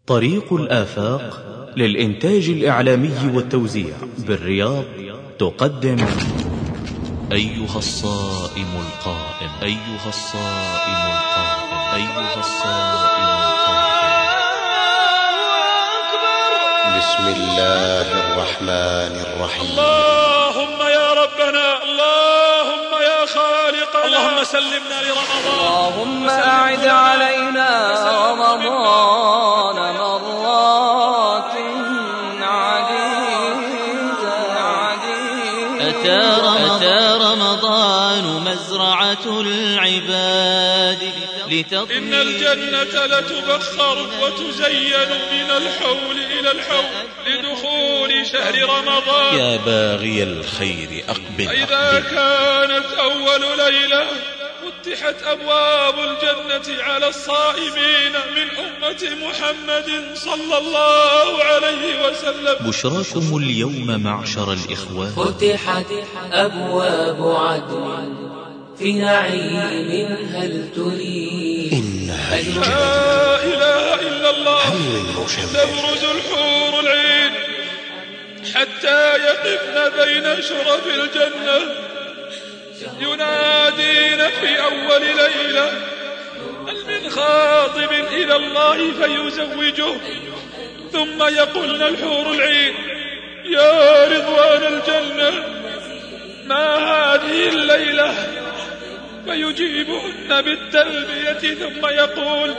طريق الآفاق للإنتاج الإعلامي والتوزيع بالرياض تقدم أيها الصائم القائم، أيها الصائم القائم، أيها الصائم القائم. بسم الله الرحمن الرحيم. اللهم يا ربنا، اللهم يا خالقنا، اللهم سلمنا لرمضان، اللهم أعد علينا رمضان مرات عديدة. أتى رمضان مزرعة العباد إن الجنة لتبخر وتزين من الحول إلى الحول لدخول شهر رمضان. يا باغي الخير أقبل. إذا كانت أول ليلة فتحت أبواب الجنة على الصائمين من أمة محمد صلى الله عليه وسلم. بشراكم اليوم معشر الإخوان. فتحت أبواب عدن في نعيم هل تريد إنها لا إله إلا الله. المشمر تبرز الحور العين حتى يقفن بين شرف الجنة، ينادين في أول ليلة هل من خاطب إلى الله فيزوجه، ثم يقولن الحور العين يا رضوان الجنة ما هذه الليلة، فيجيبهن بالتلبية ثم يقول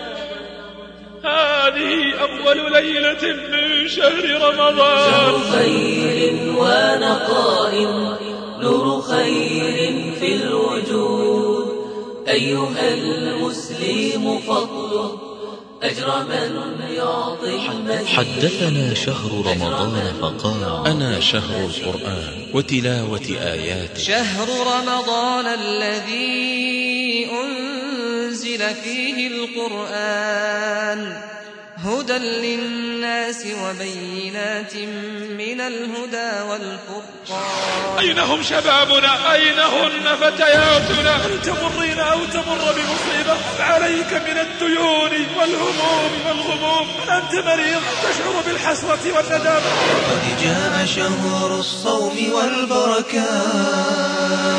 هذه أول ليلة من شهر رمضان. شهر خير ونقاء، نور خير في الوجود، أيها المسلم فاطلب أجر من يعطي المزيد. حدثنا شهر رمضان فقال أنا شهر القرآن وتلاوة آياته. شهر رمضان الذي أنزل فيه القرآن هدى للناس وبينات من الهدى والفرقان. أين هم شبابنا؟ أين هن فتياتنا؟ أن تمرين أو تمر بمصيبة عليك من الديون والهموم والغموم، أنت مريض تشعر بالحسرة والندامة. قد جاء شهر الصوم والبركات،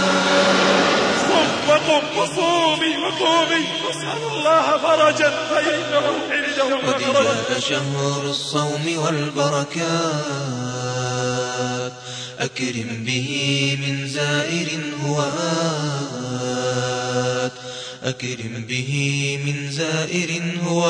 وقم وصومي وقومي واسأل الله فرجا فإنه عنده قد مخرج. جاء شهر الصوم والبركات، أكرم به من زائر هو آت، أكرم به من زائر هو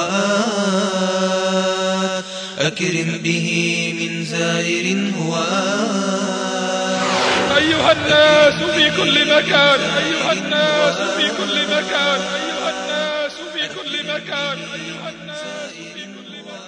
آت، أكرم به من زائر هو آت. أيها الناس في كل مكان، أيها الناس في كل مكان، أيها الناس في كل مكان، أيها الناس في كل مكان.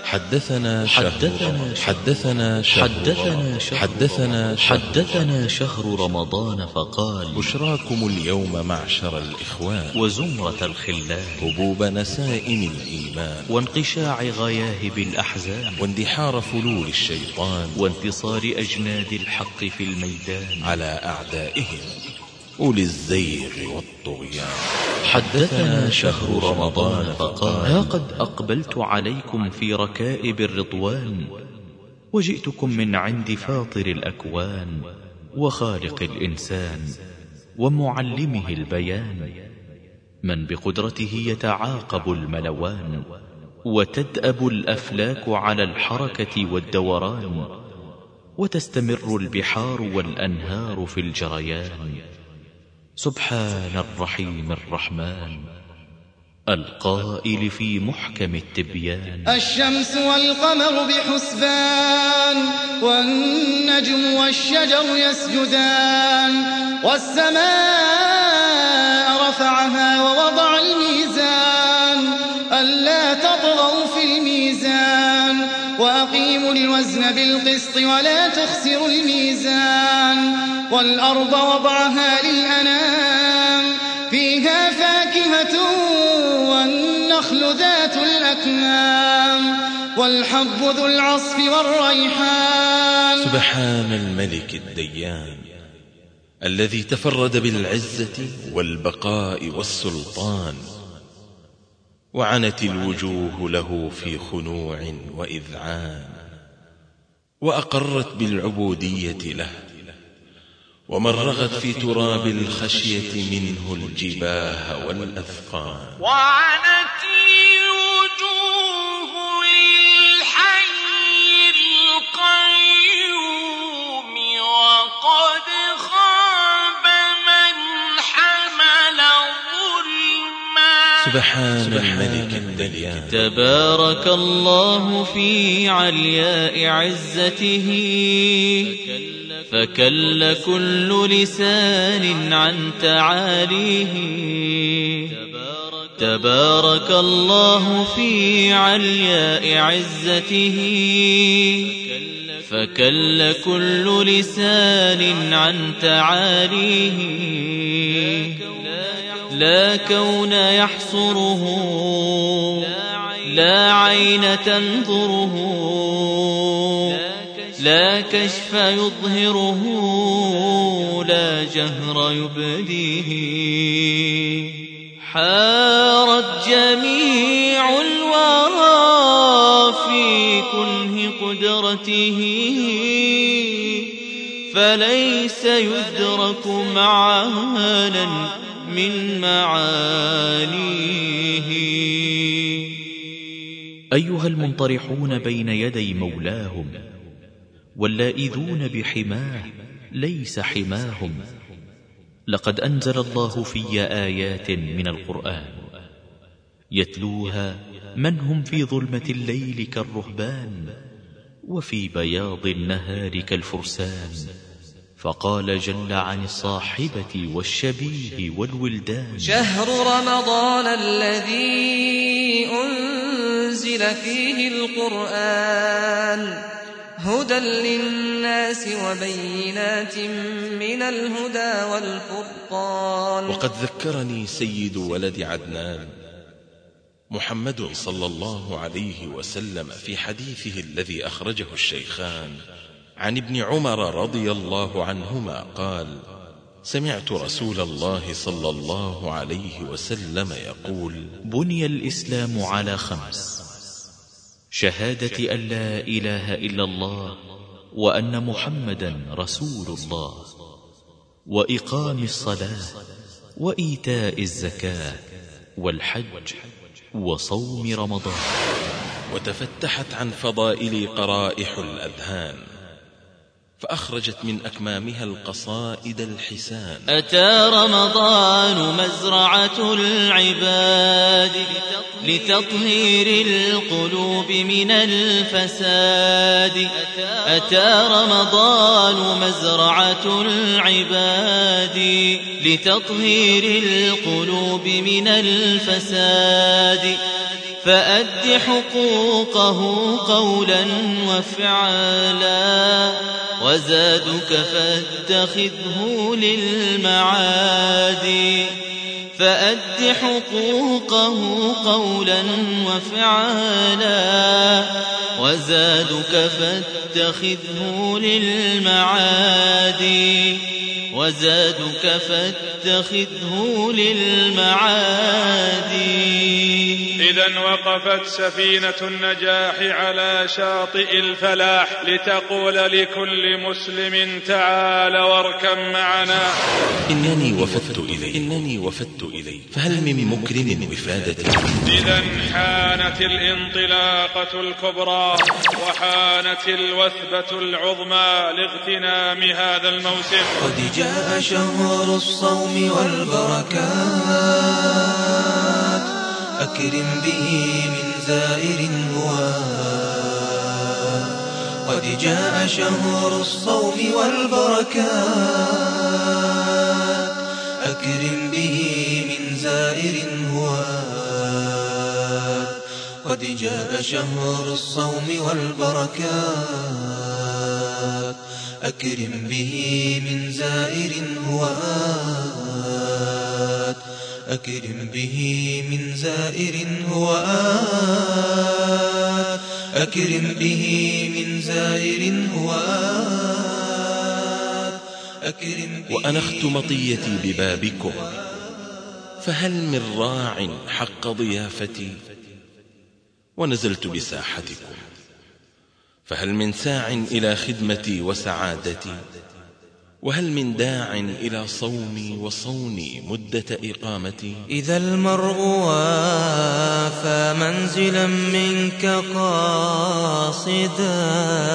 حدثنا شهر رمضان فقال بشراكم اليوم معشر الإخوان وزمرة الخلان، هبوب نسائم الإيمان وانقشاع غياهب الأحزان، واندحار فلول الشيطان، وانتصار أجناد الحق في الميدان على أعدائهم أولي الزيغ والطغيان. حدثنا شهر رمضان فقال ها قد أقبلت عليكم في ركائب الرضوان، وجئتكم من عند فاطر الأكوان وخالق الإنسان ومعلمه البيان، من بقدرته يتعاقب الملوان وتدأب الأفلاك على الحركة والدوران، وتستمر البحار والأنهار في الجريان. سبحان الرحيم الرحمن القائل في محكم التبيان الشمس والقمر بحسبان، والنجم والشجر يسجدان، والسماء رفعها ووضع الميزان ألا تطغوا في الميزان، وأقيموا الوزن بالقسط ولا تخسروا الميزان، والأرض وضعها للأنام فيها فاكهة والنخل ذات الأكمام والحب ذو العصف والريحان. سبحان الملك الديان الذي تفرد بالعزة والبقاء والسلطان، وعنت الوجوه له في خنوع وإذعان، وأقرت بالعبودية له، ومرغت في تراب الخشية منه الجباه والأذقان. وعنت الوجوه للحي القيوم، وقد خاب من حمل ظلما. سبحان الملك الديان. تبارك الله في علياء عزته، فكل كل لسان عن تعاليه. تبارك الله في علياء عزته، فكل كل لسان عن تعاليه. لا كون يحصره، لا عين تنظره، لا كشف يظهره، لا جهر يبديه. حارت جميع الورى في كنه قدرته، فليس يدرك معانا من معانيه. أيها المنطرحون بين يدي مولاهم، واللائذون بحماه ليس حماهم، لقد أنزل الله في آيات من القرآن يتلوها من هم في ظلمة الليل كالرهبان، وفي بياض النهار كالفرسان. فقال جل عن الصاحبة والشبيه والولدان: شهر رمضان الذي أنزل فيه القرآن هدى للناس وبينات من الهدى والفرقان. وقد ذكرني سيد ولد عدنان محمد صلى الله عليه وسلم في حديثه الذي أخرجه الشيخان عن ابن عمر رضي الله عنهما قال: سمعت رسول الله صلى الله عليه وسلم يقول: بني الإسلام على 5: شهادة أن لا إله إلا الله وأن محمدا رسول الله، وإقام الصلاة، وإيتاء الزكاة، والحج، وصوم رمضان. وتفتحت عن فضائل قرائح الأذهان، فأخرجت من أكمامها القصائد الحسان. أتى رمضان مزرعة العباد، لتطهير القلوب من الفساد. أتى رمضان مزرعة العباد، لتطهير القلوب من الفساد. فأد حقوقه قولا وفعلا، وزادك فاتخذه للمعاد. فأد حقوقه قولا وفعلا، وزادك فاتخذه للمعاد. وزادك فاتخذه للمعاد. إذن وقفت سفينة النجاح على شاطئ الفلاح، لتقول لكل مسلم: تعال واركب معنا. إنني وفدت إلي، فهل من مكرم وفادتي؟ إذن حانت الانطلاقة الكبرى، وحانت الوثبة العظمى لاغتنام هذا الموسم. قد جاء شهر الصوم والبركات، أكرم به من زائر هو. قد جاء شهر الصوم والبركات، أكرم به من زائر هو. قد جاء شهر الصوم والبركات، أكرم به من زائر هو. أكرم به من زائر هو. أكرم به من زائر هو. وأنخت مطيتي ببابكم، فهل من راع حق ضيافتي؟ ونزلت بساحتكم، فهل من ساع إلى خدمتي وسعادتي؟ وهل من داع إلى صومي وصوني مدة إقامتي؟ إذا المرء وافى منزلا منك قاصدا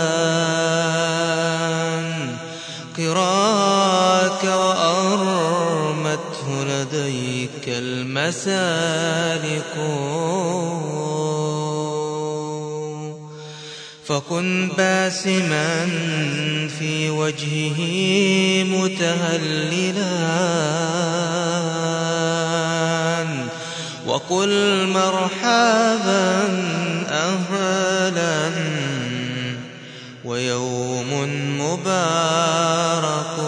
قراك وأرمته لديك المسالك، فكن باسما في وجهه متهللا وقل مرحبا أهلا ويوم مبارك.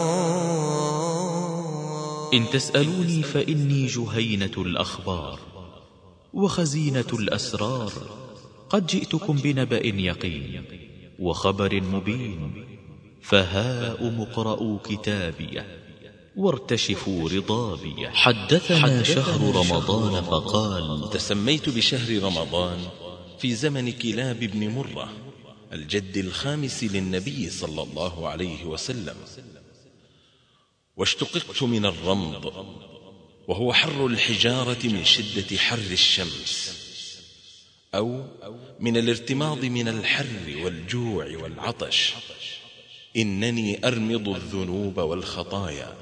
إن تسألوني فإني جهينة الأخبار وخزينة الأسرار، قد جئتكم بنبأ يقين وخبر مبين، فهاؤم اقرءوا كتابي وارتشفوا رضابي. حدثنا شهر رمضان فقال: تسميت بشهر رمضان في زمن كلاب بن مرة الجد الخامس للنبي صلى الله عليه وسلم، واشتققت من الرمض وهو حر الحجارة من شدة حر الشمس، أو من الارتماض من الحر والجوع والعطش. إنني أرمض الذنوب والخطايا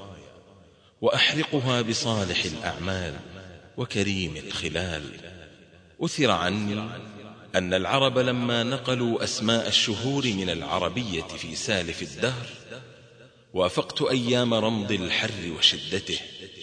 وأحرقها بصالح الأعمال وكريم الخلال. أثر عني أن العرب لما نقلوا أسماء الشهور من العربية في سالف الدهر، وافقت أيام رمض الحر وشدته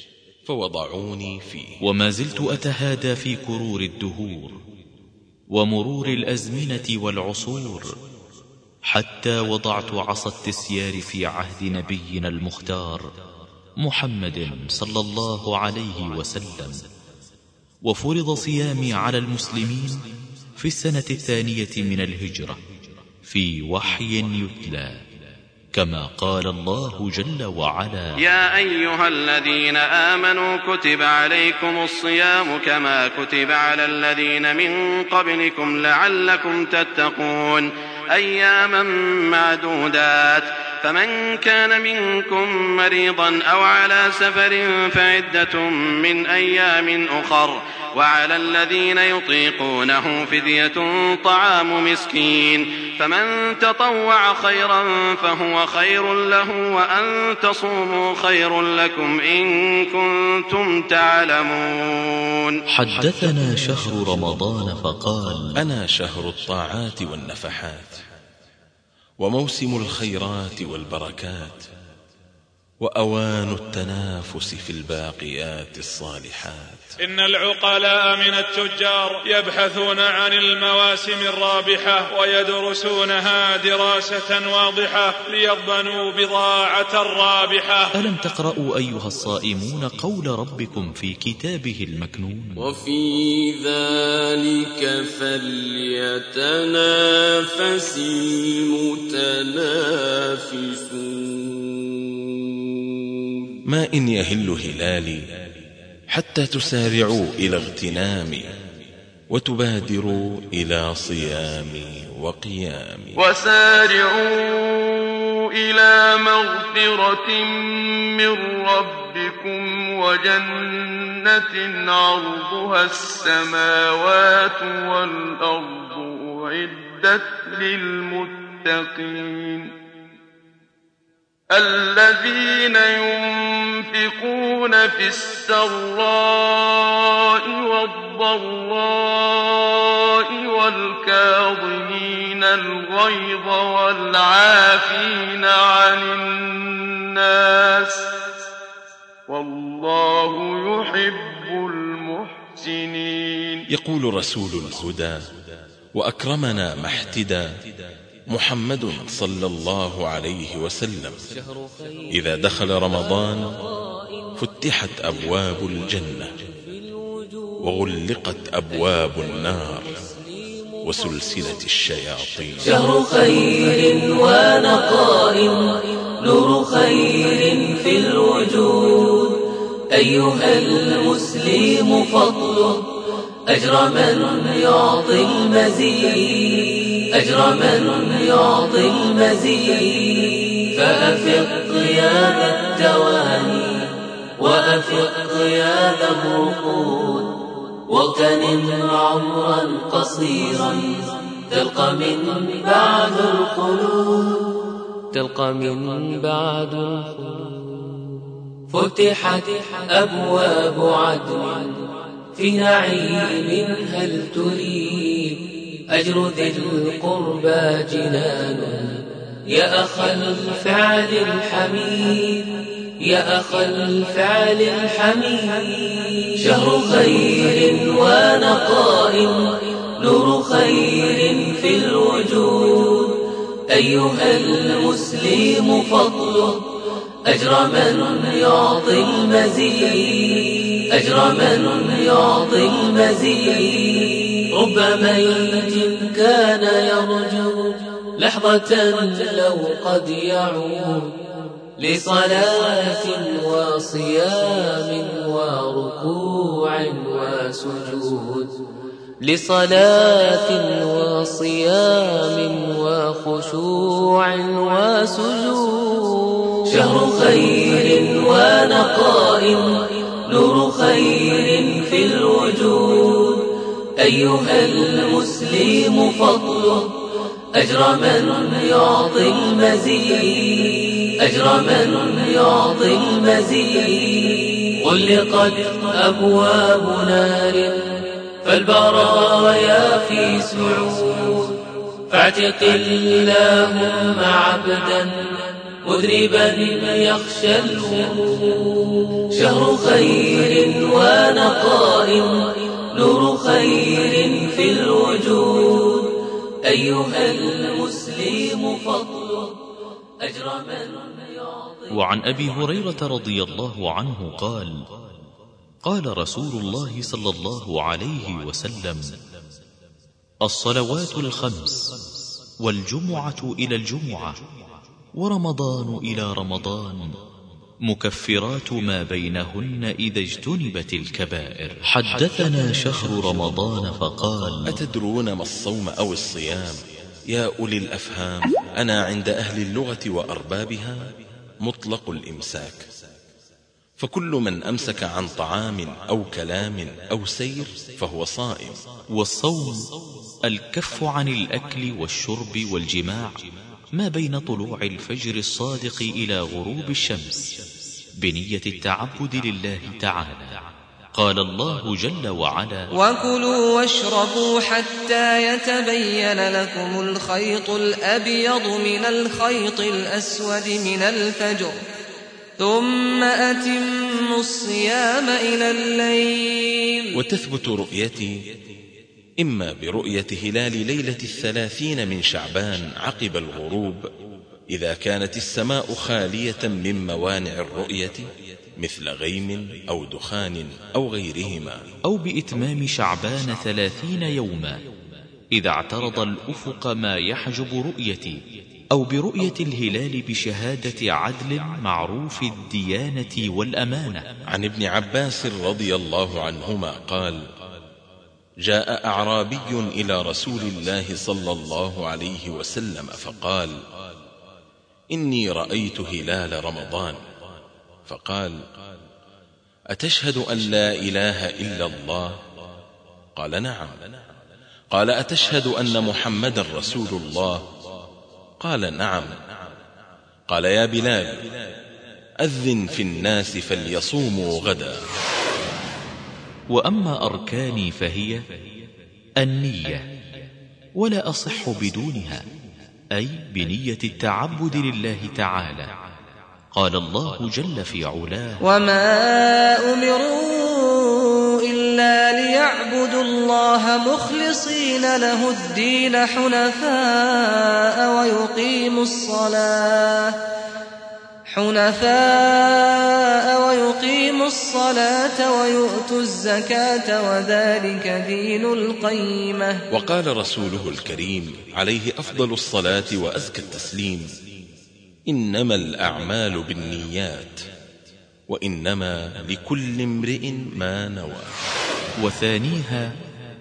فوضعوني فيه. وما زلت أتهادى في كرور الدهور ومرور الأزمنة والعصور، حتى وضعت عصا التسيار في عهد نبينا المختار محمد صلى الله عليه وسلم، وفرض صيامي على المسلمين في السنة 2 من الهجرة في وحي يتلى، كما قال الله جل وعلا: يا أيها الذين آمنوا كتب عليكم الصيام كما كتب على الذين من قبلكم لعلكم تتقون، أياما معدودات، فمن كان منكم مريضا أو على سفر فعدة من أيام أخر، وعلى الذين يطيقونه فدية طعام مسكين، فمن تطوع خيرا فهو خير له، وأن تصوموا خير لكم إن كنتم تعلمون. حدثنا شهر رمضان فقال: أنا شهر الطاعات والنفحات، وموسم الخيرات والبركات، وأوان التنافس في الباقيات الصالحات. إن العقلاء من التجار يبحثون عن المواسم الرابحة ويدرسونها دراسة واضحة ليضمنوا بضاعة رابحة. ألم تقرأوا أيها الصائمون قول ربكم في كتابه المكنون: وفي ذلك فليتنافس المتنافسون. ما إن يهل هلالي حتى تسارعوا إلى اغتنامي وتبادروا إلى صيامي وقيامي. وسارعوا إلى مغفرة من ربكم وجنة عرضها السماوات والأرض أعدت للمتقين، الذين ينفقون في السراء والضراء والكاظمين الغيظ والعافين عن الناس، والله يحب المحسنين. يقول رسول الهدى وأكرمنا ما احتدى محمد صلى الله عليه وسلم: إذا دخل رمضان فتحت أبواب الجنة وغلقت أبواب النار وسلسلة الشياطين. شهر خير ونقاء، نور خير في الوجود، أيها المسلم فاطلب أجر من يعطي المزيد، أجر من يعطي المزيد. فأفق يا ذا التواني وأفق يا ذا الرقود، واغتنم عمرا قصيرا تلقى من بعد الخلود، تلقى من بعد الخلود. فتحت أبواب عدن في نعيم هل تريد، أجر ذي القربى جنان يا أخا الفعل الحميد، يا أخا الفعل الحميد. شهر خير ونقاء نور خير في الوجود، أيها المسلم فاطلب أجر من يعطي المزيد، أجر من يعطي المزيد. رب ميت كان يرجو لحظة لو قد يعود، لصلاة وصيام وركوع وسجود، لصلاة وصيام وخشوع وسجود. شهر خير ونقاء نور خير في الوجود، أيها المسلم فاطلب أجر من يعطي المزيد، أجر من يعطي المزيد. غلقت أبواب نار فالبرايا في سعود، فاعتق اللهم عبدا مذنبا يخشى الورود. شهر خير ونقاء نور خير في الوجود، أيها المسلم فاطلب أجر من يعطي. وعن أبي هريرة رضي الله عنه قال: قال رسول الله صلى الله عليه وسلم: الصلوات الخمس والجمعة إلى الجمعة ورمضان إلى رمضان مكفرات ما بينهن إذا اجتنبت الكبائر. حدثنا شهر رمضان فقال: أتدرون ما الصوم أو الصيام يا أولي الأفهام؟ أنا عند أهل اللغة وأربابها مطلق الإمساك، فكل من أمسك عن طعام أو كلام أو سير فهو صائم. والصوم الكف عن الأكل والشرب والجماع ما بين طلوع الفجر الصادق إلى غروب الشمس بنية التعبد لله تعالى. قال الله جل وعلا: وكلوا واشربوا حتى يتبين لكم الخيط الأبيض من الخيط الأسود من الفجر، ثم أتموا الصيام إلى الليل. وتثبت رؤيتي إما برؤية هلال ليلة 30 من شعبان عقب الغروب، إذا كانت السماء خالية من موانع الرؤية مثل غيم أو دخان أو غيرهما، أو بإتمام شعبان 30 يوما إذا اعترض الأفق ما يحجب رؤيتي، أو برؤية الهلال بشهادة عدل معروف الديانة والأمانة. عن ابن عباس رضي الله عنهما قال: جاء أعرابي إلى رسول الله صلى الله عليه وسلم فقال: إني رأيت هلال رمضان. فقال: أتشهد أن لا إله إلا الله؟ قال: نعم. قال: أتشهد أن محمدا رسول الله؟ قال: نعم. قال: يا بلال أذن في الناس فليصوموا غدا. وأما أركاني فهي النية، ولا أصح بدونها، أي بنية التعبد لله تعالى. قال الله جل في علاه: وما أمروا إلا ليعبدوا الله مخلصين له الدين حنفاء ويقيموا الصلاة ويؤتوا الزكاة وذلك دين القيمة. وقال رسوله الكريم عليه أفضل الصلاة وأزكى التسليم: إنما الأعمال بالنيات، وإنما لكل امرئ ما نوى. وثانيها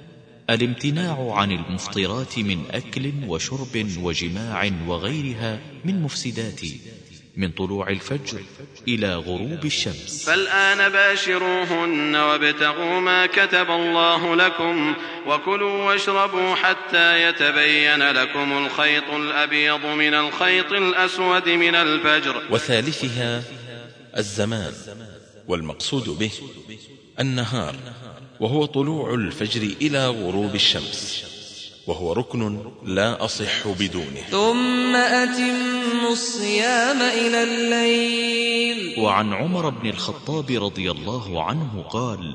الامتناع عن المفطرات من أكل وشرب وجماع وغيرها من مفسدات من طلوع الفجر إلى غروب الشمس. فالآن باشروهن وابتغوا ما كتب الله لكم وكلوا واشربوا حتى يتبين لكم الخيط الأبيض من الخيط الأسود من الفجر. وثالثها الزمان، والمقصود به النهار، وهو طلوع الفجر إلى غروب الشمس، وهو ركن لا أصح بدونه. ثم أتموا الصيام إلى الليل. وعن عمر بن الخطاب رضي الله عنه قال: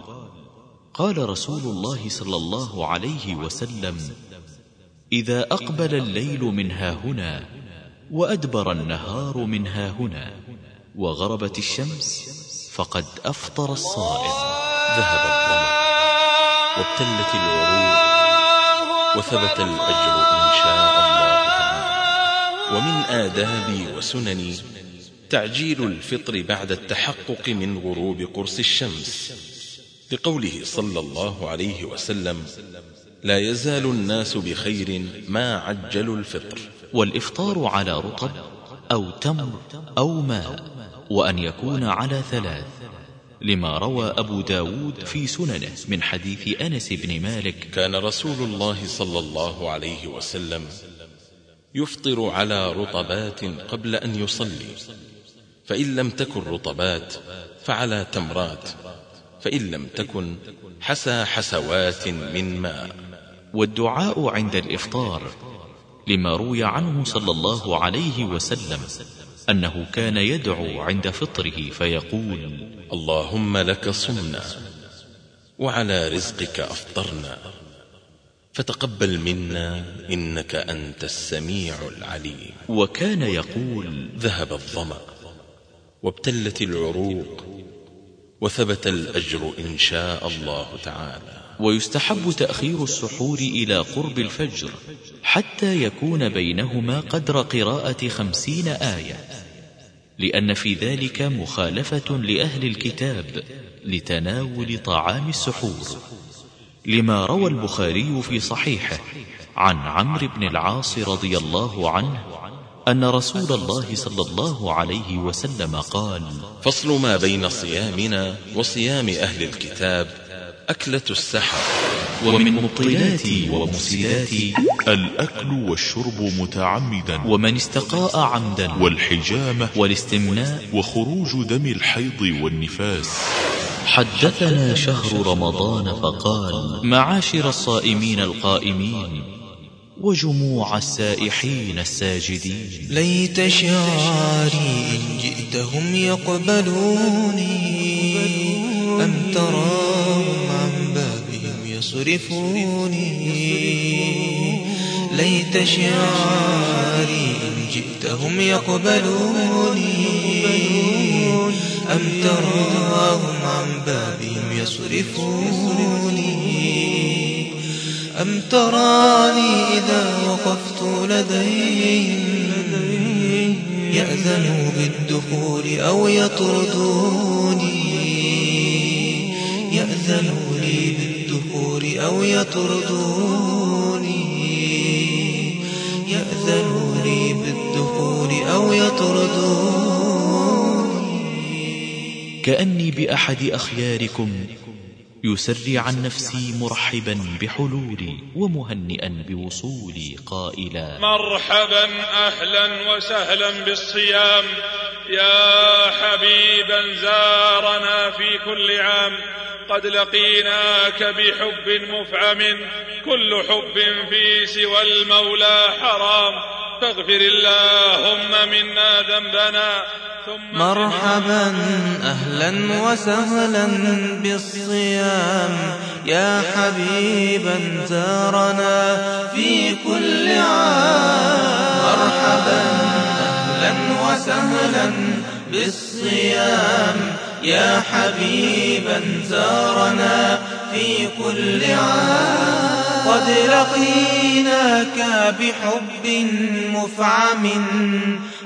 قال رسول الله صلى الله عليه وسلم: إذا أقبل الليل من هاهنا وأدبر النهار من هاهنا وغربت الشمس فقد أفطر الصائم. ذهب الظمأ وابتلت العروق وثبت الأجر إن شاء الله تعالى. ومن آداب وسنن تعجيل الفطر بعد التحقق من غروب قرص الشمس، لقوله صلى الله عليه وسلم: لا يزال الناس بخير ما عجلوا الفطر. والإفطار على رطب أو تمر أو ماء، وأن يكون على 3، لما روى أبو داود في سننه من حديث أنس بن مالك: كان رسول الله صلى الله عليه وسلم يفطر على رطبات قبل أن يصلي، فإن لم تكن رطبات فعلى تمرات، فإن لم تكن حسى حسوات من ماء. والدعاء عند الإفطار، لما روي عنه صلى الله عليه وسلم أنه كان يدعو عند فطره فيقول: اللهم لك صمنا وعلى رزقك أفطرنا فتقبل منا إنك أنت السميع العليم. وكان يقول: ذهب الظمأ وابتلت العروق وثبت الأجر إن شاء الله تعالى. ويستحب تأخير السحور إلى قرب الفجر حتى يكون بينهما قدر قراءة 50 آية، لأن في ذلك مخالفة لأهل الكتاب لتناول طعام السحور، لما روى البخاري في صحيحه عن عمرو بن العاص رضي الله عنه أن رسول الله صلى الله عليه وسلم قال: فصل ما بين صيامنا وصيام أهل الكتاب أكلة السحر. ومن مبطلات ومفسدات الأكل والشرب متعمدا، ومن استقاء عمدا، والحجامة والاستمناء، وخروج دم الحيض والنفاس. حدثنا شهر رمضان فقال: معاشر الصائمين القائمين وجموع السائحين الساجدين، ليت شعاري إن جئتهم يقبلوني أم تراهم عن بابهم يصرفوني. ليت شعاري إن جئتهم يقبلوني أم تراهم عن بابهم يصرفوني. أم تراني إذا وقفت لديهم يأذنوا بالدخول أو يطردوني. يأذنوا لي بالدخول أو يطردوني. يأذنوا لي بالدخول أو يطردوني. كأني بأحد أخياركم يسري عن نفسي مرحبا بحلولي ومهنئا بوصولي قائلا: مرحبا أهلا وسهلا بالصيام يا حبيبا زارنا في كل عام. قد لقيناك بحب مفعم، كل حب في سوى المولى حرام. فاغفر اللهم منا ذنبنا. مرحبا أهلا وسهلا بالصيام يا حبيبا زارنا في كل عام. مرحبا أهلا وسهلا بالصيام يا حبيبا زارنا في كل عام. قد لقيناك بحب مفعم،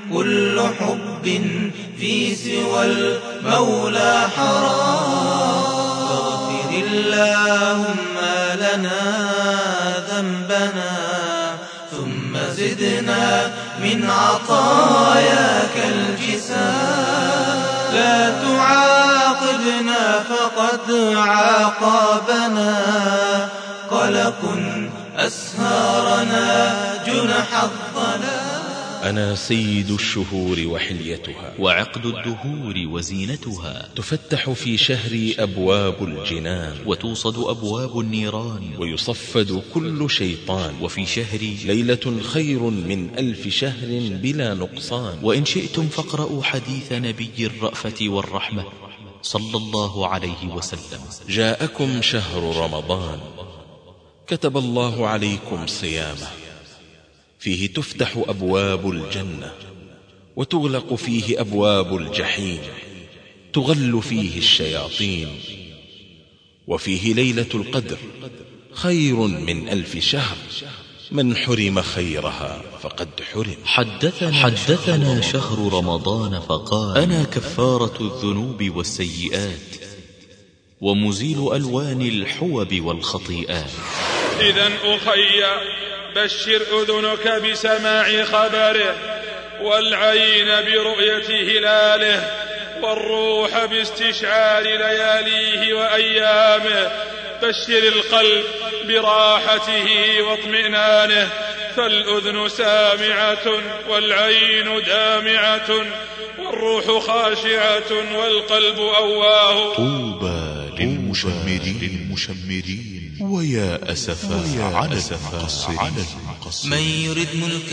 كل حب في سوى المولى حرام. فاغفر اللهم لنا ذنبنا ثم زدنا من عطاياك الجسام. لا تعاقبنا فقد عاقبنا قلق أسهارنا جنح الظلام. أنا سيد الشهور وحليتها وعقد الدهور وزينتها. تفتح في شهري أبواب الجنان وتوصد أبواب النيران ويصفد كل شيطان. وفي شهري ليلة خير من 1000 شهر بلا نقصان. وإن شئتم فاقرأوا حديث نبي الرأفة والرحمة صلى الله عليه وسلم. جاءكم شهر رمضان كتب الله عليكم صيامه، فيه تفتح أبواب الجنة وتغلق فيه أبواب الجحيم، تغل فيه الشياطين. وفيه ليلة القدر خير من 1000 شهر، من حرم خيرها فقد حرم. حدثنا شهر رمضان فقال: أنا كفارة الذنوب والسيئات ومزيل ألوان الحوب والخطيئات. إذن أخي بشر أذنك بسماع خبره، والعين برؤية هلاله، والروح باستشعار لياليه وأيامه. بشر القلب براحته واطمئنانه، فالأذن سامعة والعين دامعة والروح خاشعة والقلب أواه. طوبى للمشمرين ويا أسفا على المقصرين. من يرد ملك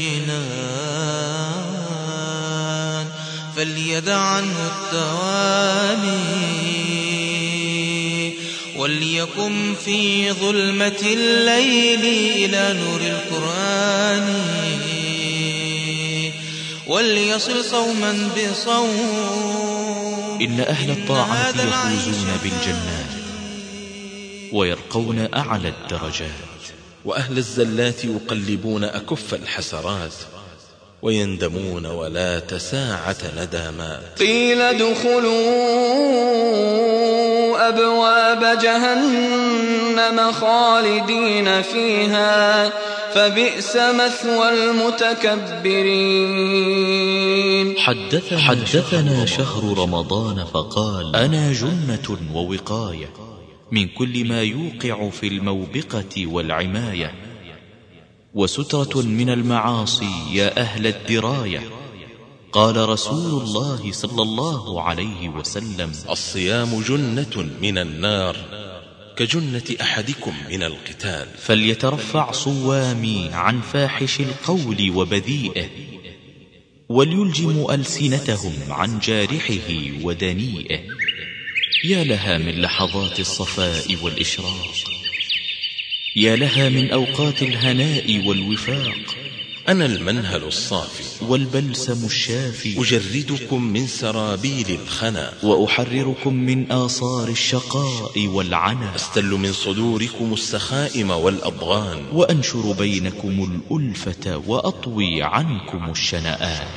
الجنان فليدع عنه التواني، وليكن في ظلمة الليل إلى نور القرآن، وليصل صوما بصوم. إن أهل الطاعات يفوزون بالجنات ويرقون أعلى الدرجات، وأهل الزلات يقلبون أكف الحسرات ويندمون ولا تساعة ندامات. قيل ادخلوا أبواب جهنم خالدين فيها فبئس مثوى المتكبرين. حدثنا شهر رمضان فقال: أنا جنة ووقاية من كل ما يوقع في الموبقة والعماية، وسترة من المعاصي يا أهل الدراية. قال رسول الله صلى الله عليه وسلم: الصيام جنة من النار كجنة أحدكم من القتال. فليترفع صوامي عن فاحش القول وبذيئه، وليلجم ألسنتهم عن جارحه ودنيئه. يا لها من لحظات الصفاء والإشراق، يا لها من أوقات الهناء والوفاق. أنا المنهل الصافي والبلسم الشافي، أجردكم من سرابيل الخنا وأحرركم من آثار الشقاء والعنا. أستل من صدوركم السخائم والأضغان، وأنشر بينكم الألفة وأطوي عنكم الشنآن.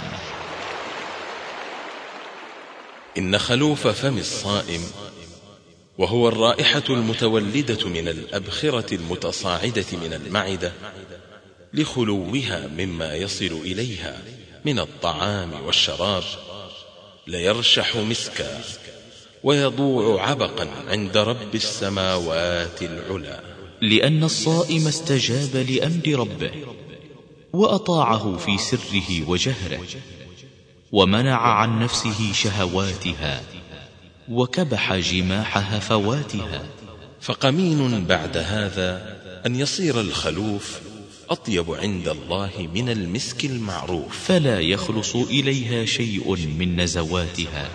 إن خلوف فم الصائم، وهو الرائحة المتولدة من الأبخرة المتصاعدة من المعدة لخلوها مما يصل إليها من الطعام والشراب، ليرشح مسكا ويضوع عبقا عند رب السماوات العلا. لأن الصائم استجاب لأمر ربه وأطاعه في سره وجهره، ومنع عن نفسه شهواتها وكبح جماح هفواتها. فقمين بعد هذا أن يصير الخلوف أطيب عند الله من المسك المعروف، فلا يخلص إليها شيء من نزواتها.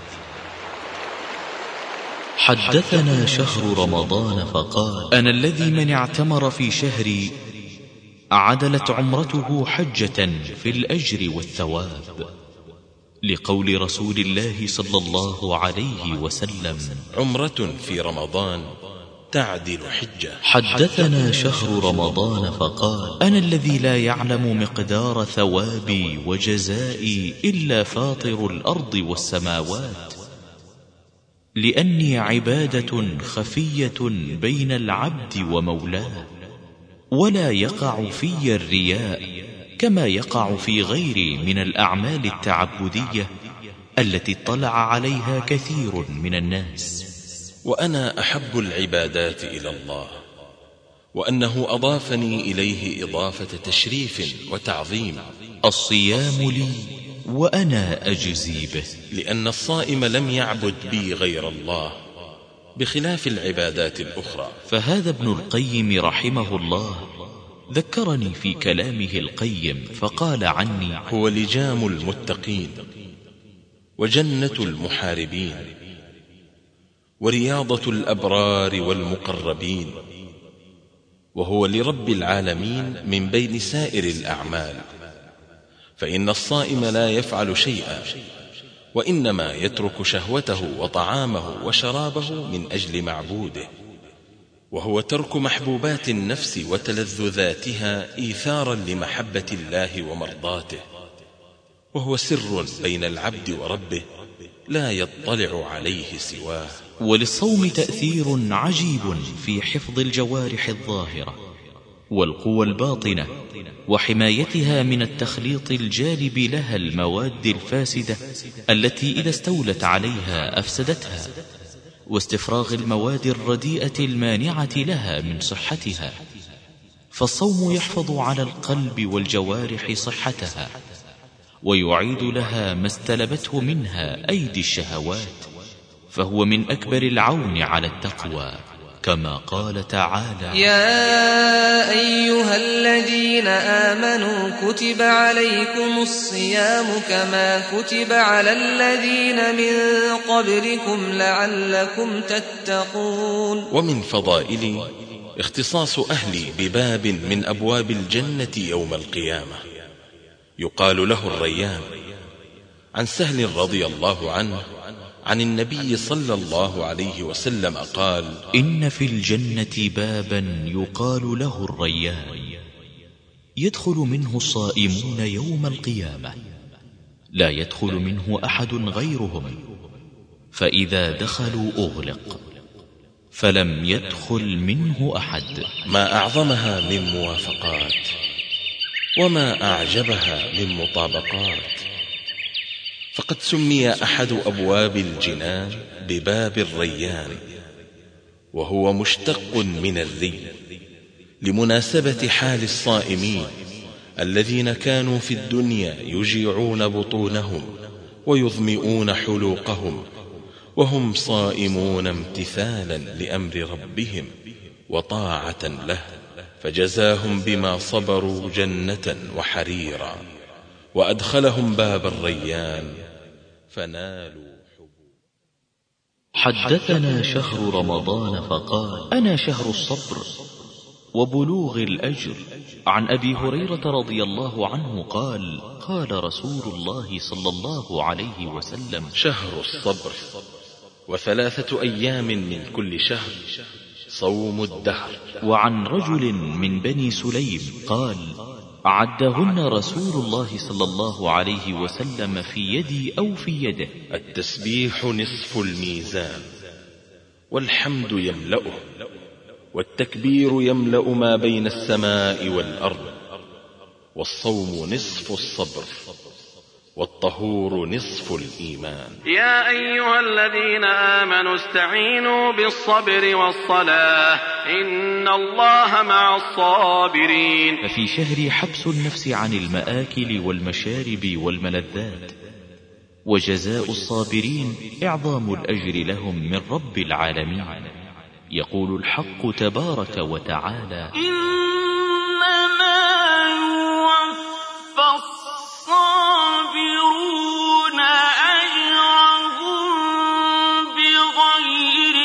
حدثنا شهر رمضان فقال: أنا الذي من اعتمر في شهري عدلت عمرته حجة في الأجر والثواب، لقول رسول الله صلى الله عليه وسلم: عمرة في رمضان تعدل حجة. حدثنا شهر رمضان فقال: أنا الذي لا يعلم مقدار ثوابي وجزائي إلا فاطر الأرض والسماوات، لأني عبادة خفية بين العبد ومولاه، ولا يقع في الرياء كما يقع في غيري من الأعمال التعبدية التي اطلع عليها كثير من الناس. وأنا أحب العبادات إلى الله، وأنه أضافني إليه إضافة تشريف وتعظيم. الصيام لي وأنا أجزي به، لأن الصائم لم يعبد بي غير الله، بخلاف العبادات الأخرى. فهذا ابن القيم رحمه الله ذكرني في كلامه القيم فقال عني: هو لجام المتقين وجنة المحاربين ورياضة الأبرار والمقربين، وهو لرب العالمين من بين سائر الأعمال. فإن الصائم لا يفعل شيئا، وإنما يترك شهوته وطعامه وشرابه من أجل معبوده، وهو ترك محبوبات النفس وتلذذاتها إيثارا لمحبة الله ومرضاته، وهو سر بين العبد وربه لا يطلع عليه سواه. وللصوم تأثير عجيب في حفظ الجوارح الظاهرة والقوى الباطنة وحمايتها من التخليط الجالب لها المواد الفاسدة التي إذا استولت عليها أفسدتها، واستفراغ المواد الرديئة المانعة لها من صحتها. فالصوم يحفظ على القلب والجوارح صحتها، ويعيد لها ما استلبته منها أيدي الشهوات، فهو من أكبر العون على التقوى، كما قال تعالى: يا أيها الذين آمنوا كتب عليكم الصيام كما كتب على الذين من قبلكم لعلكم تتقون. ومن فضائل اختصاص أهلي بباب من أبواب الجنة يوم القيامة يقال له الريان. عن سهل رضي الله عنه عن النبي صلى الله عليه وسلم قال: إن في الجنة بابا يقال له الريان، يدخل منه الصائمون يوم القيامة، لا يدخل منه أحد غيرهم، فإذا دخلوا أغلق، فلم يدخل منه أحد. ما أعظمها من موافقات، وما أعجبها من مطابقات. فقد سمي أحد أبواب الجنان بباب الريان، وهو مشتق من الري، لمناسبة حال الصائمين الذين كانوا في الدنيا يجيعون بطونهم ويظمئون حلوقهم وهم صائمون امتثالا لأمر ربهم وطاعة له، فجزاهم بما صبروا جنة وحريرا، وأدخلهم باب الريان فنالوا. حدثنا شهر رمضان فقال: أنا شهر الصبر وبلوغ الأجر. عن أبي هريرة رضي الله عنه قال: قال رسول الله صلى الله عليه وسلم: شهر الصبر، و3 أيام من كل شهر صوم الدهر. وعن رجل من بني سليم قال: عدهن رسول الله صلى الله عليه وسلم في يدي أو في يده: التسبيح نصف الميزان، والحمد يملأه، والتكبير يملأ ما بين السماء والأرض، والصوم نصف الصبر، والطهور نصف الإيمان. يا أيها الذين آمنوا استعينوا بالصبر والصلاة إن الله مع الصابرين. ففي شهر حبس النفس عن المآكل والمشارب والملذات، وجزاء الصابرين إعظام الأجر لهم من رب العالمين. يقول الحق تبارك وتعالى: إنما يوفى الصابرون أجرهم بغير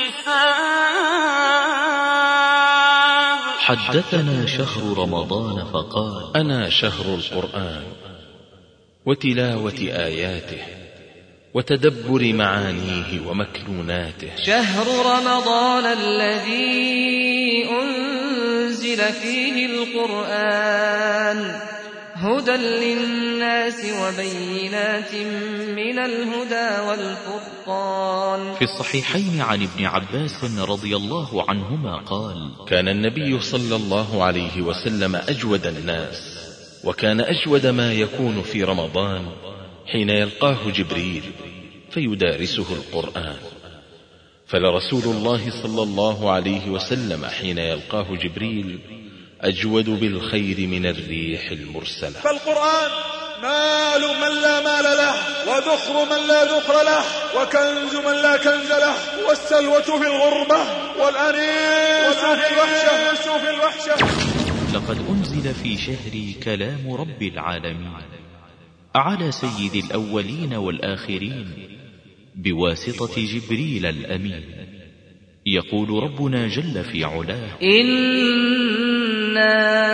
حساب. حدثنا شهر رمضان فقال: أنا شهر القرآن وتلاوة آياته وتدبر معانيه ومكنوناته. شهر رمضان الذي أنزل فيه القرآن هدى للناس وبينات من الهدى والفرقان. في الصحيحين عن ابن عباس رضي الله عنهما قال: كان النبي صلى الله عليه وسلم أجود الناس، وكان أجود ما يكون في رمضان حين يلقاه جبريل فيدارسه القرآن. فلرسول الله صلى الله عليه وسلم حين يلقاه جبريل أجود بالخير من الريح المرسلة. فالقرآن مال من لا مال له، وذخر من لا ذخر له، وكنز من لا كنز له، والسلوة في الغربة، والأنيس في الوحشة. لقد أنزل في شهر كلام رب العالمين على سيد الأولين والآخرين بواسطة جبريل الأمين. يقول ربنا جل في علاه: إنا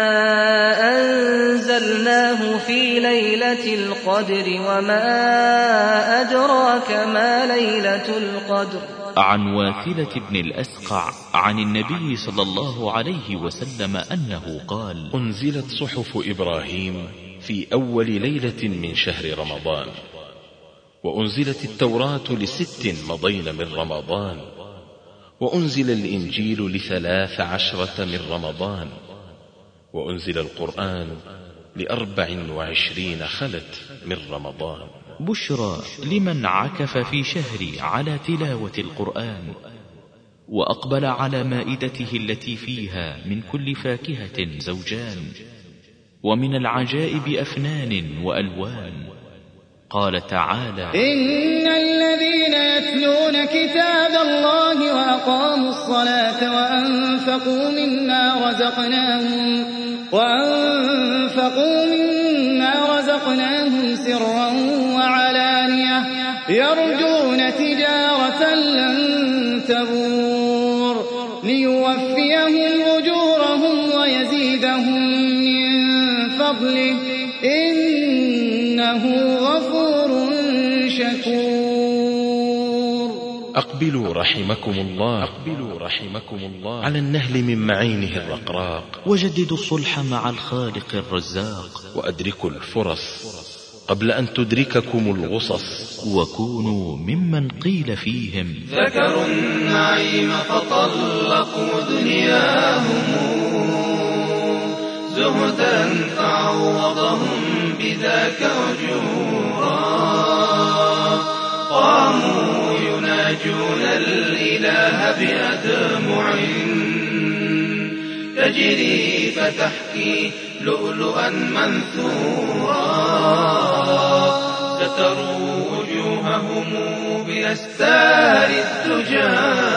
أنزلناه في ليلة القدر وما أدراك ما ليلة القدر. عن واثلة بن الأسقع عن النبي صلى الله عليه وسلم أنه قال: أنزلت صحف إبراهيم في أول ليلة من شهر رمضان، وأنزلت التوراة ل6 مضين من رمضان، وأنزل الإنجيل ل13 من رمضان، وأنزل القرآن ل24 خلت من رمضان. بشرى لمن عكف في شهر على تلاوة القرآن وأقبل على مائدته التي فيها من كل فاكهة زوجان، ومن العجائب أفنان وألوان. قال تعالى: إن الذين يتلون كتاب الله وأقاموا الصلاة وأنفقوا مما رزقناهم سرا وعلانية يرجون تجارة لن تبور ليوفيهم أجورهم ويزيدهم من فضله إنه غفور شكور. أقبلوا رحمكم الله على النهل من معينه الرقراق، وجددوا الصلح مع الخالق الرزاق، وأدركوا الفرص قبل أن تدرككم الغصص، وكونوا ممن قيل فيهم: ذكروا النعيم فطلقوا دنياهم زهدا فعوضهم بذاك أجورا. قاموا يناجون الإله بأدمع تجري فتحكي لؤلؤا منثورا. ستروا وجوههم بأستار الدجى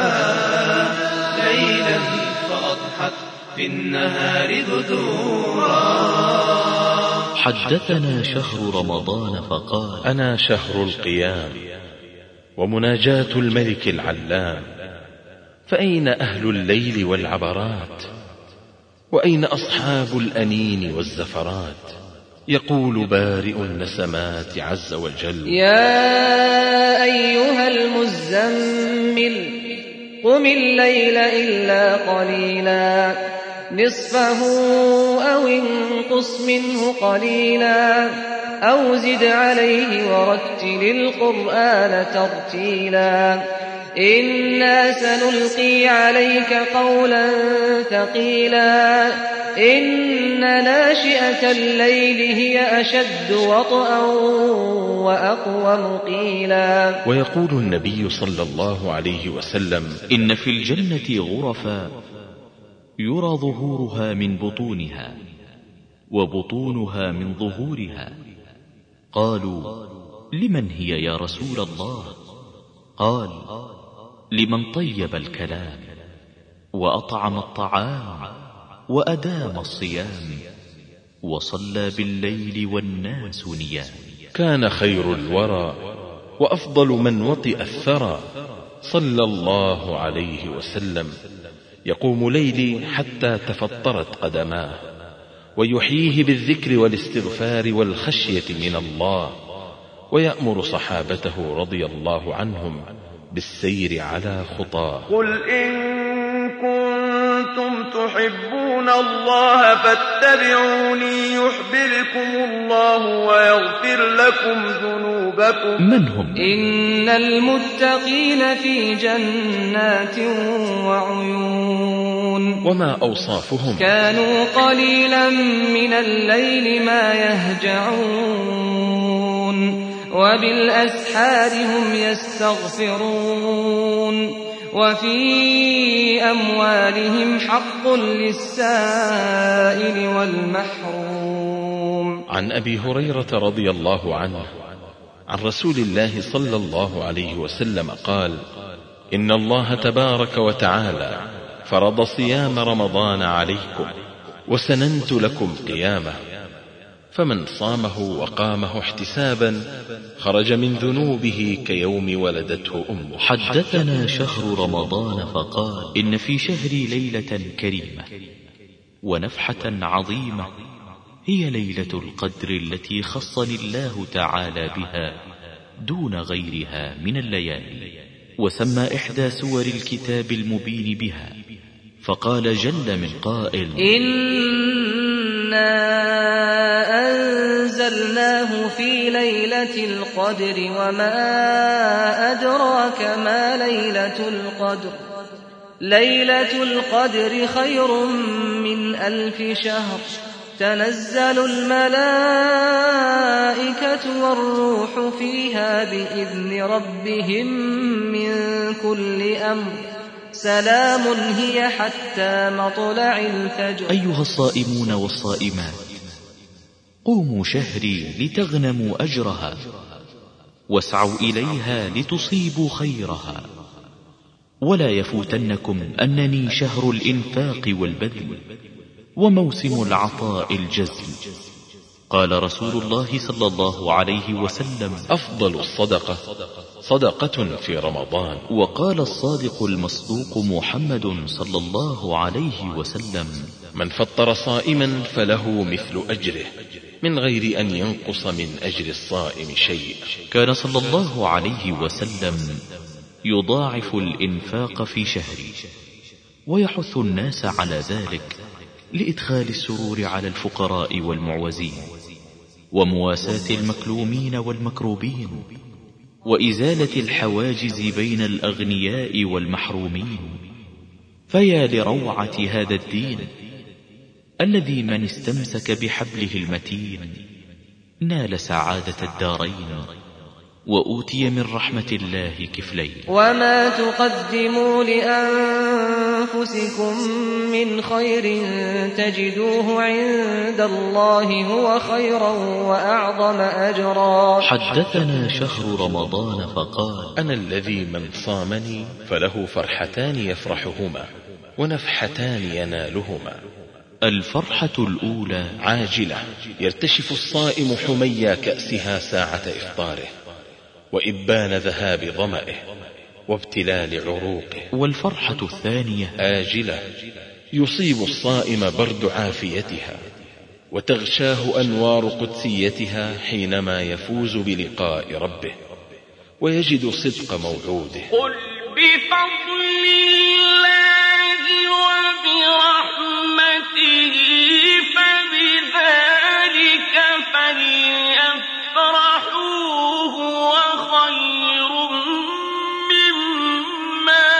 ليلا فأضحت في النهار بدورا. حدثنا شهر رمضان فقال: أنا شهر القيام ومناجاة الملك العلام. فأين أهل الليل والعبرات؟ وأين أصحاب الأنين والزفرات؟ يقول بارئ النسمات عز وجل: يا أيها المزمل قم الليل إلا قليلا نصفه أو انقص منه قليلا أو زد عليه ورتل القرآن ترتيلا. إنا سنلقي عليك قولا ثقيلا. إن ناشئة الليل هي أشد وطئا وأقوم قيلا. ويقول النبي صلى الله عليه وسلم: إن في الجنة غرفا يرى ظهورها من بطونها وبطونها من ظهورها. قالوا: لمن هي يا رسول الله؟ قال: لمن طيب الكلام وأطعم الطعام وأدام الصيام وصلى بالليل والناس نيام. كان خير الورى وأفضل من وطئ الثرى صلى الله عليه وسلم يقوم ليلي حتى تفطرت قدماه، ويحييه بالذكر والاستغفار والخشية من الله، ويأمر صحابته رضي الله عنهم بالسير على خطاه. قل إن كنتم تحبون الله فاتبعوني يحببكم الله ويغفر لكم ذنوبكم. من هم؟ إن المتقين في جنات وعيون. وما أوصافهم؟ كانوا قليلا من الليل ما يهجعون وبالأسحار هم يستغفرون وفي أموالهم حق للسائل والمحروم. عن أبي هريرة رضي الله عنه عن رسول الله صلى الله عليه وسلم قال: إن الله تبارك وتعالى فرض صيام رمضان عليكم وسننت لكم قيامه، فمن صامه وقامه احتسابا خرج من ذنوبه كيوم ولدته أمه. حدثنا شهر رمضان فقال: إن في شهري ليلة كريمة ونفحة عظيمة، هي ليلة القدر التي خصني الله تعالى بها دون غيرها من الليالي، وسمى إحدى سور الكتاب المبين بها، فقال جل من قائل: إنا أنزلناه في ليلة القدر وما أدراك ما ليلة القدر. ليلة القدر خير من 1000 شهر. تنزل الملائكة والروح فيها بإذن ربهم من كل أمر. سلام هي حتى مطلع الفجر. أيها الصائمون والصائمات، قوموا شهري لتغنموا أجرها، واسعوا إليها لتصيبوا خيرها، ولا يفوتنكم أنني شهر الإنفاق والبذل وموسم العطاء الجزل. قال رسول الله صلى الله عليه وسلم: أفضل الصدقة صدقة في رمضان. وقال الصادق المصدوق محمد صلى الله عليه وسلم: من فطر صائما فله مثل أجره من غير أن ينقص من أجر الصائم شيء. كان صلى الله عليه وسلم يضاعف الإنفاق في شهره، ويحث الناس على ذلك لإدخال السرور على الفقراء والمعوزين، ومواساة المكلومين والمكروبين، وإزالة الحواجز بين الأغنياء والمحرومين. فيا لروعة هذا الدين الذي من استمسك بحبله المتين نال سعادة الدارين وأوتي من رحمة الله كفلين. وما تقدموا لأنفسكم من خير تجدوه عند الله هو خيرا وأعظم أجرا. حدثنا شهر رمضان فقال: أنا الذي من صامني فله فرحتان يفرحهما ونفحتان ينالهما. الفرحة الأولى عاجلة يرتشف الصائم حميا كأسها ساعة إفطاره، وإبان ذهاب ظمئه وابتلال عروقه. والفرحة الثانية آجلة يصيب الصائم برد عافيتها وتغشاه أنوار قدسيتها حينما يفوز بلقاء ربه ويجد صدق موعوده. قل بفضل الله وبرحمته فبذلك فليفرحوا هو خير مما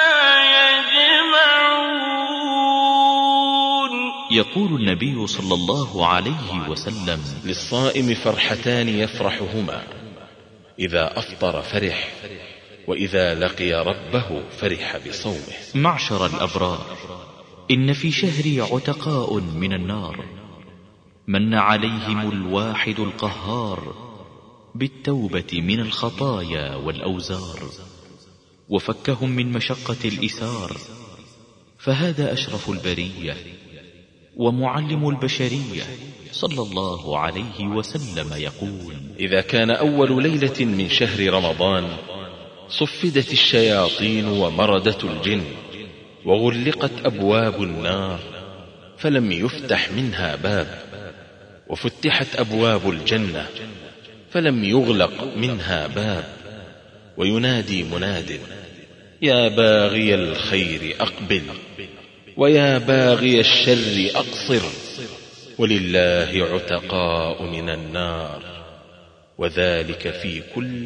يجمعون. يقول النبي صلى الله عليه وسلم: للصائم فرحتان يفرحهما، إذا أفطر فرح، وإذا لقي ربه فرح بصومه. معشر الأبرار، إن في شهري عتقاء من النار من عليهم الواحد القهار بالتوبة من الخطايا والأوزار، وفكهم من مشقة الإسار، فهذا أشرف البرية ومعلم البشرية صلى الله عليه وسلم يقول: إذا كان أول ليلة من شهر رمضان صفدت الشياطين ومردت الجن وغلقت أبواب النار فلم يفتح منها باب، وفتحت أبواب الجنة فلم يغلق منها باب، وينادي مناد: يا باغي الخير أقبل، ويا باغي الشر أقصر، ولله عتقاء من النار، وذلك في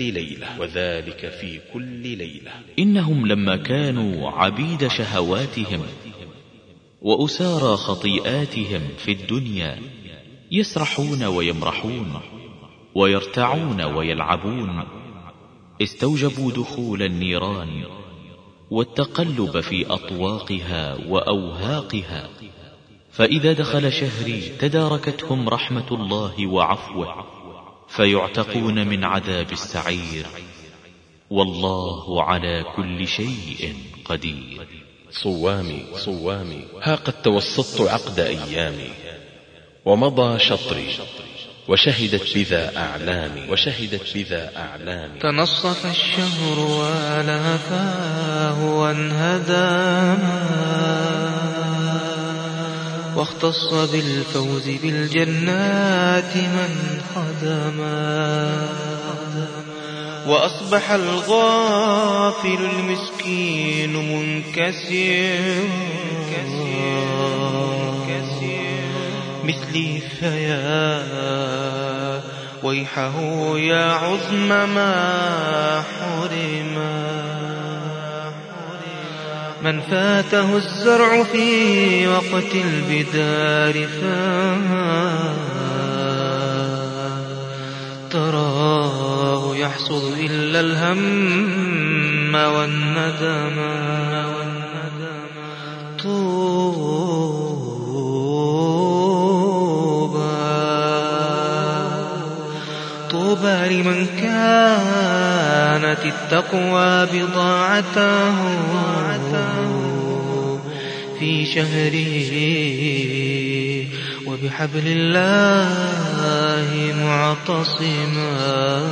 كل ليلة. إنهم لما كانوا عبيد شهواتهم وأسارى خطيئاتهم في الدنيا يسرحون ويمرحون ويرتعون ويلعبون، استوجبوا دخول النيران والتقلب في أطواقها وأوهاقها، فإذا دخل شهري تداركتهم رحمة الله وعفوه فيعتقون من عذاب السعير، والله على كل شيء قدير. صوامي ها قد توسطت عقد أيامي، ومضى شطري، وشهدت بذا أعلامي. تنصف الشهر وآلافاه وانهدما، واختص بالفوز بالجنات من خدما، وأصبح الغافل المسكين منكسر مثلي، فيا ويحه يا عظم ما حرما. من فاته الزرع في وقت البدار تراه يحصد إلا الهم والندم. طوبى لمن كانت التقوى بضاعته في شهره، وبحبل الله معتصما.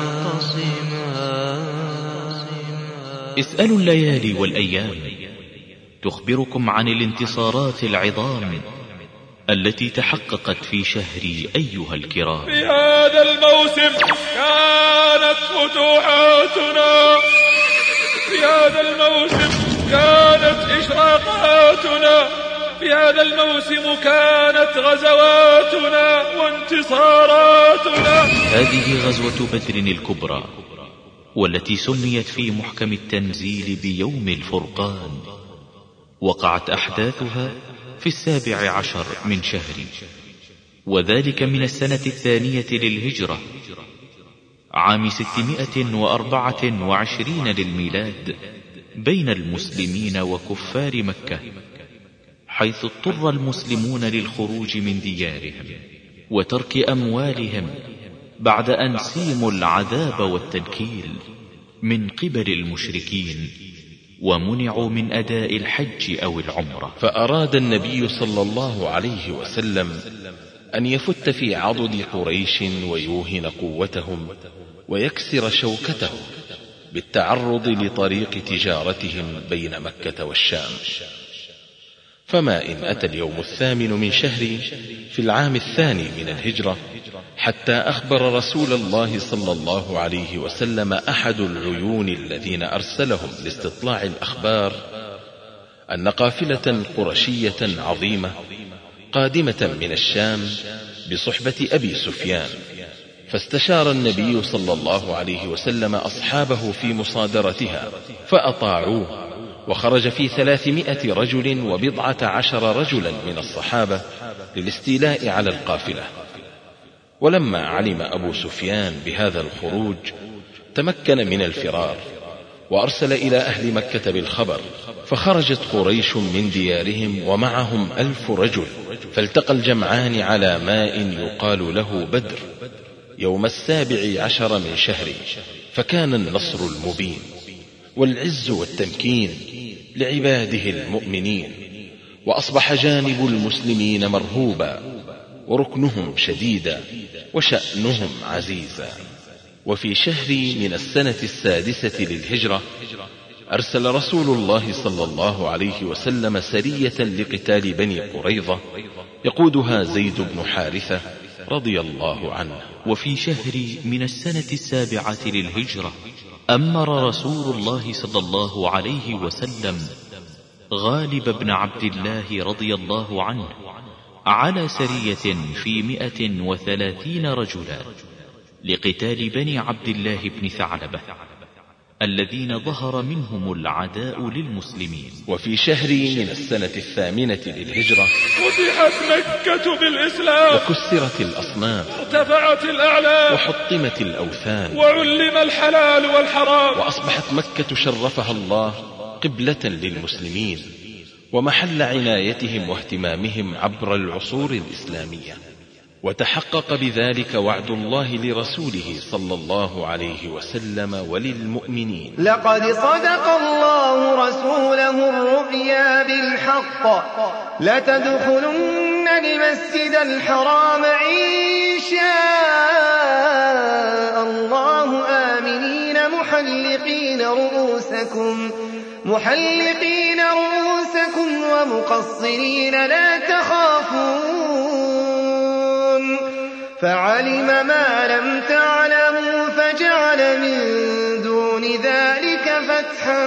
اسألوا الليالي والأيام تخبركم عن الانتصارات العظام التي تحققت في شهري أيها الكرام. في هذا الموسم كانت فتوحاتنا، في هذا الموسم كانت إشراقاتنا، في هذا الموسم كانت غزواتنا وانتصاراتنا. هذه غزوة بدر الكبرى، والتي سميت في محكم التنزيل بيوم الفرقان، وقعت أحداثها في 17 من شهر، وذلك من السنة 2 للهجرة، عام 624 للميلاد، بين المسلمين وكفار مكة، حيث اضطر المسلمون للخروج من ديارهم وترك أموالهم بعد أن سيموا العذاب والتنكيل من قبل المشركين، ومنعوا من أداء الحج أو العمرة. فأراد النبي صلى الله عليه وسلم أن يفت في عضد قريش ويوهن قوتهم ويكسر شوكتهم بالتعرض لطريق تجارتهم بين مكة والشام. فما إن أتى اليوم 8 من شهر في العام 2 من الهجرة حتى أخبر رسول الله صلى الله عليه وسلم أحد العيون الذين أرسلهم لاستطلاع الأخبار أن قافلة قرشية عظيمة قادمة من الشام بصحبة أبي سفيان، فاستشار النبي صلى الله عليه وسلم أصحابه في مصادرتها فأطاعوه، وخرج في 300 رجل و12 رجلا من الصحابة للاستيلاء على القافلة. ولما علم أبو سفيان بهذا الخروج تمكن من الفرار، وأرسل إلى أهل مكة بالخبر، فخرجت قريش من ديارهم ومعهم 1000 رجل، فالتقى الجمعان على ماء يقال له بدر يوم 17 من شهر، فكان النصر المبين والعز والتمكين لعباده المؤمنين، وأصبح جانب المسلمين مرهوبا وركنهم شديدا وشأنهم عزيزا. وفي شهر من السنة 6 للهجرة أرسل رسول الله صلى الله عليه وسلم سرية لقتال بني قريظة يقودها زيد بن حارثة رضي الله عنه. وفي شهر من السنة 7 للهجرة أمر رسول الله صلى الله عليه وسلم غالب بن عبد الله رضي الله عنه على سرية في 130 رجلا لقتال بني عبد الله بن ثعلبة الذين ظهر منهم العداء للمسلمين. وفي شهر من السنة 8 للهجرة فتحت مكة بالإسلام وكسرت الأصنام وارتفعت الأعلام وحطمت الأوثان وعلم الحلال والحرام، وأصبحت مكة شرفها الله قبلة للمسلمين ومحل عنايتهم واهتمامهم عبر العصور الإسلامية. وتحقق بذلك وعد الله لرسوله صلى الله عليه وسلم وللمؤمنين: لقد صدق الله رسوله الرؤيا بالحق لتدخلن المسجد الحرام إن شاء الله آمنين محلقين رؤوسكم ومقصرين لا تخافون، فعلم ما لم تعلموا فجعل من دون ذلك فتحا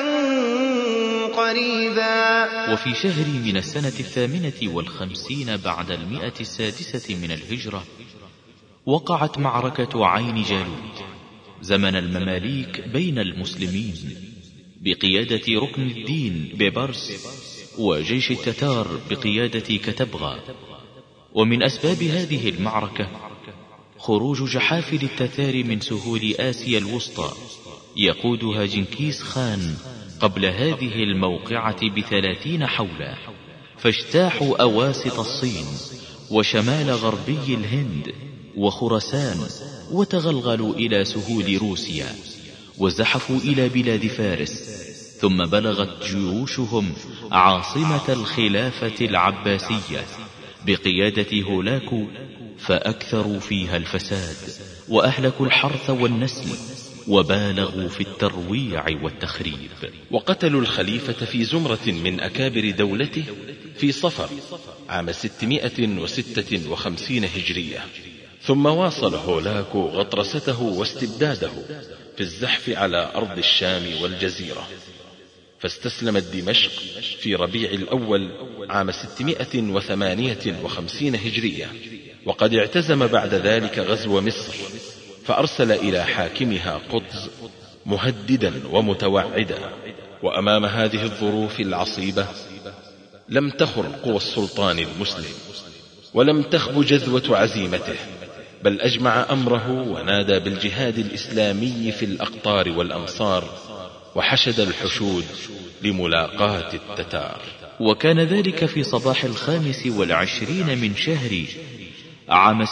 قريبا. وفي شهر من السنة 58 بعد 106 من الهجرة وقعت معركة عين جالوت زمن المماليك بين المسلمين بقيادة ركن الدين ببرس وجيش التتار بقيادة كتبغى. ومن أسباب هذه المعركة خروج جحافل التتار من سهول آسيا الوسطى يقودها جنكيز خان قبل هذه الموقعة ب30 حولا، فاجتاحوا أواسط الصين وشمال غربي الهند وخراسان وتغلغلوا إلى سهول روسيا وزحفوا إلى بلاد فارس، ثم بلغت جيوشهم عاصمة الخلافة العباسية بقيادة هولاكو فأكثروا فيها الفساد وأهلكوا الحرث والنسل وبالغوا في الترويع والتخريب. وقتلوا الخليفة في زمرة من أكابر دولته في صفر عام 656 هجرية، ثم واصل هولاكو غطرسته واستبداده في الزحف على أرض الشام والجزيرة، فاستسلمت دمشق في ربيع الأول عام 658 هجرية، وقد اعتزم بعد ذلك غزو مصر، فأرسل إلى حاكمها قطز مهددا ومتوعدا. وأمام هذه الظروف العصيبة لم تخر قوى السلطان المسلم ولم تخب جذوة عزيمته، بل أجمع أمره ونادى بالجهاد الإسلامي في الأقطار والأمصار وحشد الحشود لملاقاة التتار. وكان ذلك في صباح 25 من شهر عام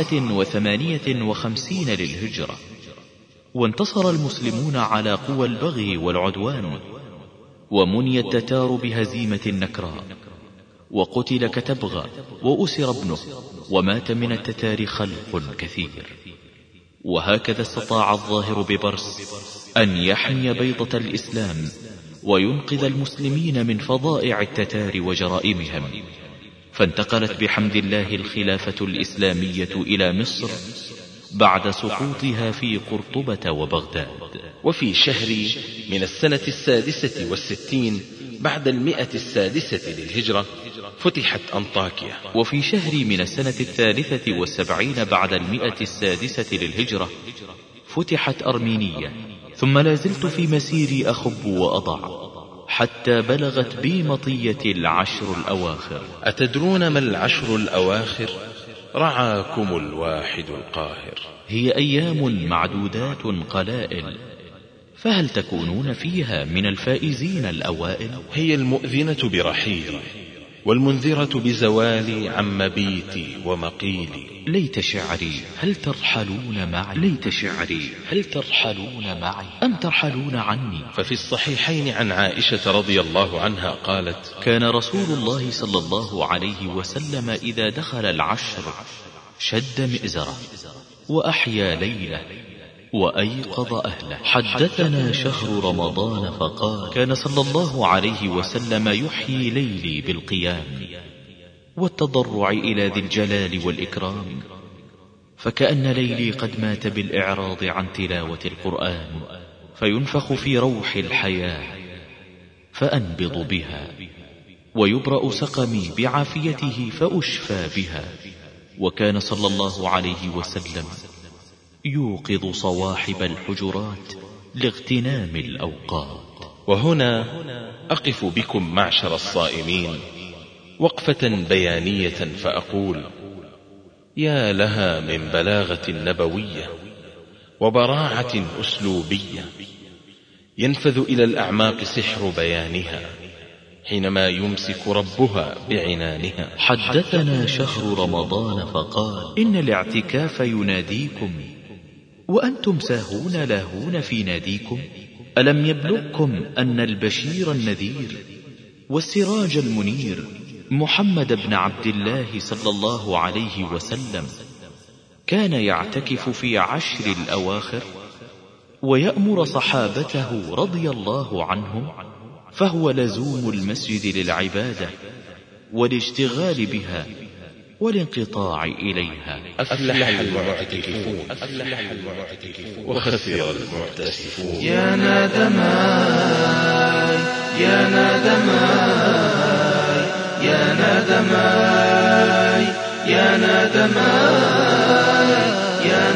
658 للهجرة. وانتصر المسلمون على قوى البغي والعدوان، ومني التتار بهزيمة نكراء، وقتل كتبغى وأسر ابنه، ومات من التتار خلق كثير. وهكذا استطاع الظاهر ببرس أن يحمي بيضة الإسلام وينقذ المسلمين من فظائع التتار وجرائمهم، فانتقلت بحمد الله الخلافة الإسلامية إلى مصر بعد سقوطها في قرطبة وبغداد. وفي شهر من السنة 66 بعد 106 للهجرة فتحت أنطاكيا. وفي شهر من السنة 73 بعد 106 للهجرة فتحت أرمينيا. ثم لازلت في مسيري أخب وأضع حتى بلغت بي مطية العشر الأواخر. أتدرون ما العشر الأواخر؟ رعاكم الواحد القاهر. هي أيام معدودات قلائل، فهل تكونون فيها من الفائزين الأوائل؟ هي المؤذنة برحيلي والمنذرة بزوالي عن مبيتي ومقيلي. ليت شعري هل ترحلون معي، ليت شعري هل ترحلون معي أم ترحلون عني. ففي الصحيحين عن عائشة رضي الله عنها قالت: كان رسول الله صلى الله عليه وسلم إذا دخل العشر شد مئزره وأحيا ليله وأيقظ أهله. حدثنا شهر رمضان فقال: كان صلى الله عليه وسلم يحيي ليلي بالقيام والتضرع إلى ذي الجلال والإكرام، فكأن ليلي قد مات بالإعراض عن تلاوة القرآن، فينفخ في روح الحياة فأنبض بها، ويبرأ سقمي بعافيته فأشفى بها. وكان صلى الله عليه وسلم يوقظ صواحب الحجرات لاغتنام الأوقات. وهنا أقف بكم معشر الصائمين وقفة بيانية فأقول: يا لها من بلاغة نبوية وبراعة أسلوبية، ينفذ إلى الأعماق سحر بيانها حينما يمسك ربها بعنانها. حدثنا شهر رمضان فقال: إن الاعتكاف يناديكم وأنتم ساهون لاهون في ناديكم. ألم يبلغكم أن البشير النذير والسراج المنير محمد بن عبد الله صلى الله عليه وسلم كان يعتكف في 10 الأواخر ويأمر صحابته رضي الله عنهم، فهو لزوم المسجد للعبادة والاشتغال بها والانقطاع إليها. أفلح المعتكفون وخسر المعتسفون. يا نادماي يا نادماي يا نادماي يا نادماي يا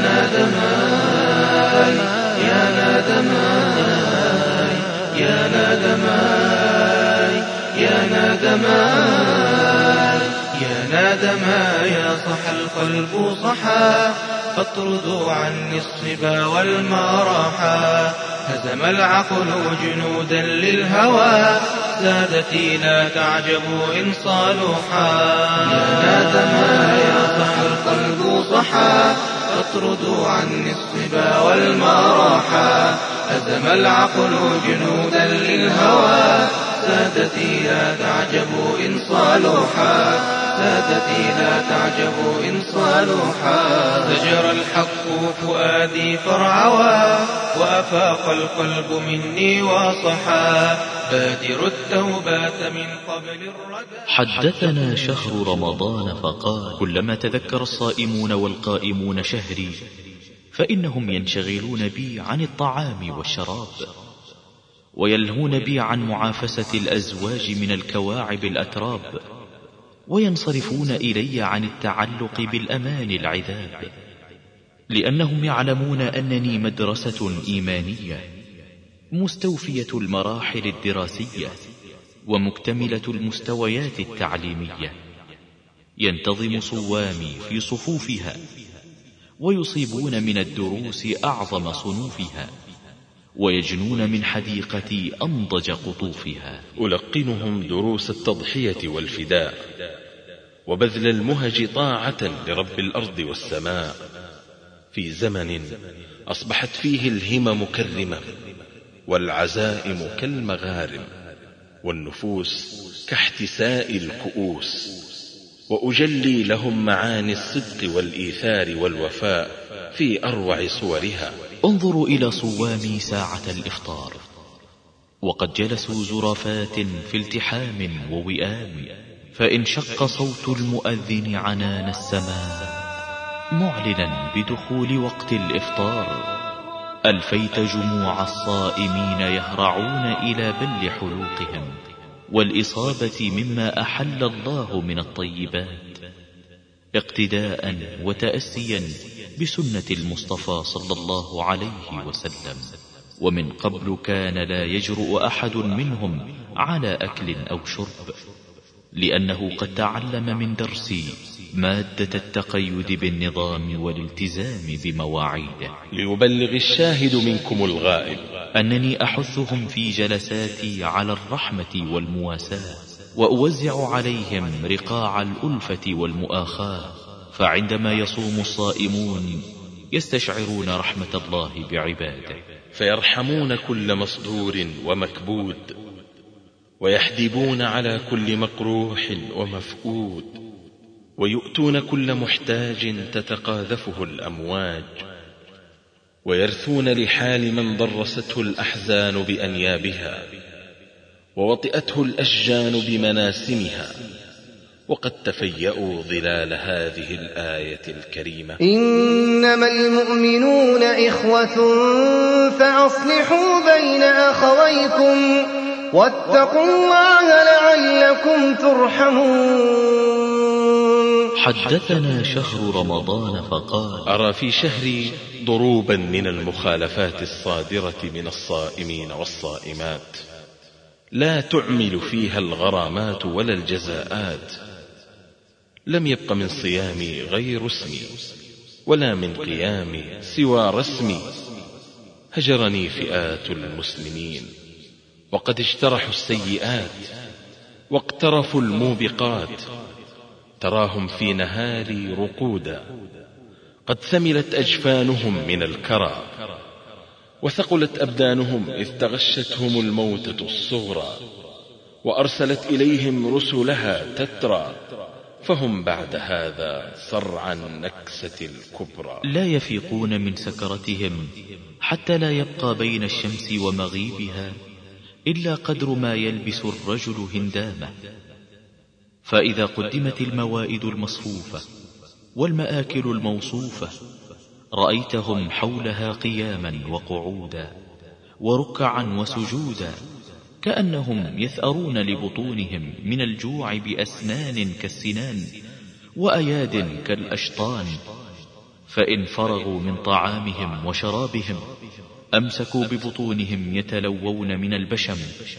نادماي يا نادماي يا نادماي يا نادماي يا نادماي يا صح القلب صحا، فاطردوا عني الصبا والمراحا. هزم العقل جنودا للهوى، سادتي لا تعجبوا إن صالحا. يا نادماي يا صح القلب صحا، فاطردوا عني الصبا والمراحا. هزم العقل جنودا للهوى، سادتي لا تعجبوا إن صالحا. سادتي لا تعجبوا إن صالحا. زجر الحق فؤادي فرعوا، وأفاق القلب مني وصحا. بادر التوبات من قبل الردى. حدثنا شهر رمضان فقال: كلما تذكر الصائمون والقائمون شهري فإنهم ينشغلون بي عن الطعام والشراب، ويلهون بي عن معافسة الأزواج من الكواعب الأتراب، وينصرفون إلي عن التعلق بالأمان العذاب، لأنهم يعلمون أنني مدرسة إيمانية مستوفية المراحل الدراسية ومكتملة المستويات التعليمية. ينتظم صوامي في صفوفها، ويصيبون من الدروس أعظم صنوفها، ويجنون من حديقتي أنضج قطوفها. ألقنهم دروس التضحية والفداء وبذل المهج طاعة لرب الأرض والسماء، في زمن أصبحت فيه الهمم كالرمم والعزائم كالمغارم والنفوس كاحتساء الكؤوس. وأجلي لهم معاني الصدق والإيثار والوفاء في أروع صورها. انظروا إلى صوامي ساعة الإفطار، وقد جلسوا زرافات في التحام ووئام، فإن شق صوت المؤذن عنان السماء معلنا بدخول وقت الإفطار، ألفيت جموع الصائمين يهرعون إلى بل حلوقهم والإصابة مما أحل الله من الطيبات، اقتداء وتأسيا بسنة المصطفى صلى الله عليه وسلم. ومن قبل كان لا يجرؤ أحد منهم على أكل أو شرب، لأنه قد تعلم من درسي مادة التقيد بالنظام والالتزام بمواعيده. ليبلغ الشاهد منكم الغائب أنني أحثهم في جلساتي على الرحمة والمواساة، وأوزع عليهم رقاع الألفة والمؤاخاة، فعندما يصوم الصائمون يستشعرون رحمة الله بعباده، فيرحمون كل مصدور ومكبود، ويحدبون على كل مقروح ومفقود، ويؤتون كل محتاج تتقاذفه الأمواج، ويرثون لحال من ضرسته الأحزان بأنيابها ووطئته الأشجان بمناسمها، وقد تفيأوا ظلال هذه الآية الكريمة. إنما المؤمنون إخوة فأصلحوا بين أخويكم واتقوا الله لعلكم ترحمون. حدثنا شهر رمضان فقال: أرى في شهري ضروبا من المخالفات الصادرة من الصائمين والصائمات لا تعمل فيها الغرامات ولا الجزاءات. لم يبق من صيامي غير اسمي، ولا من قيامي سوى رسمي. هجرني فئات المسلمين، وقد اجترحوا السيئات واقترفوا الموبقات. تراهم في نهاري رقودا، قد ثملت أجفانهم من الكرى، وثقلت أبدانهم إذ تغشتهم الموتة الصغرى، وأرسلت إليهم رسلها تترى، فهم بعد هذا صرع النكسة الكبرى. لا يفيقون من سكرتهم حتى لا يبقى بين الشمس ومغيبها إلا قدر ما يلبس الرجل هندامه. فإذا قدمت الموائد المصفوفة والمآكل الموصوفة رأيتهم حولها قياما وقعودا وركعا وسجودا، كأنهم يثأرون لبطونهم من الجوع بأسنان كالسنان وأياد كالأشطان. فإن فرغوا من طعامهم وشرابهم أمسكوا ببطونهم يتلوون من البشم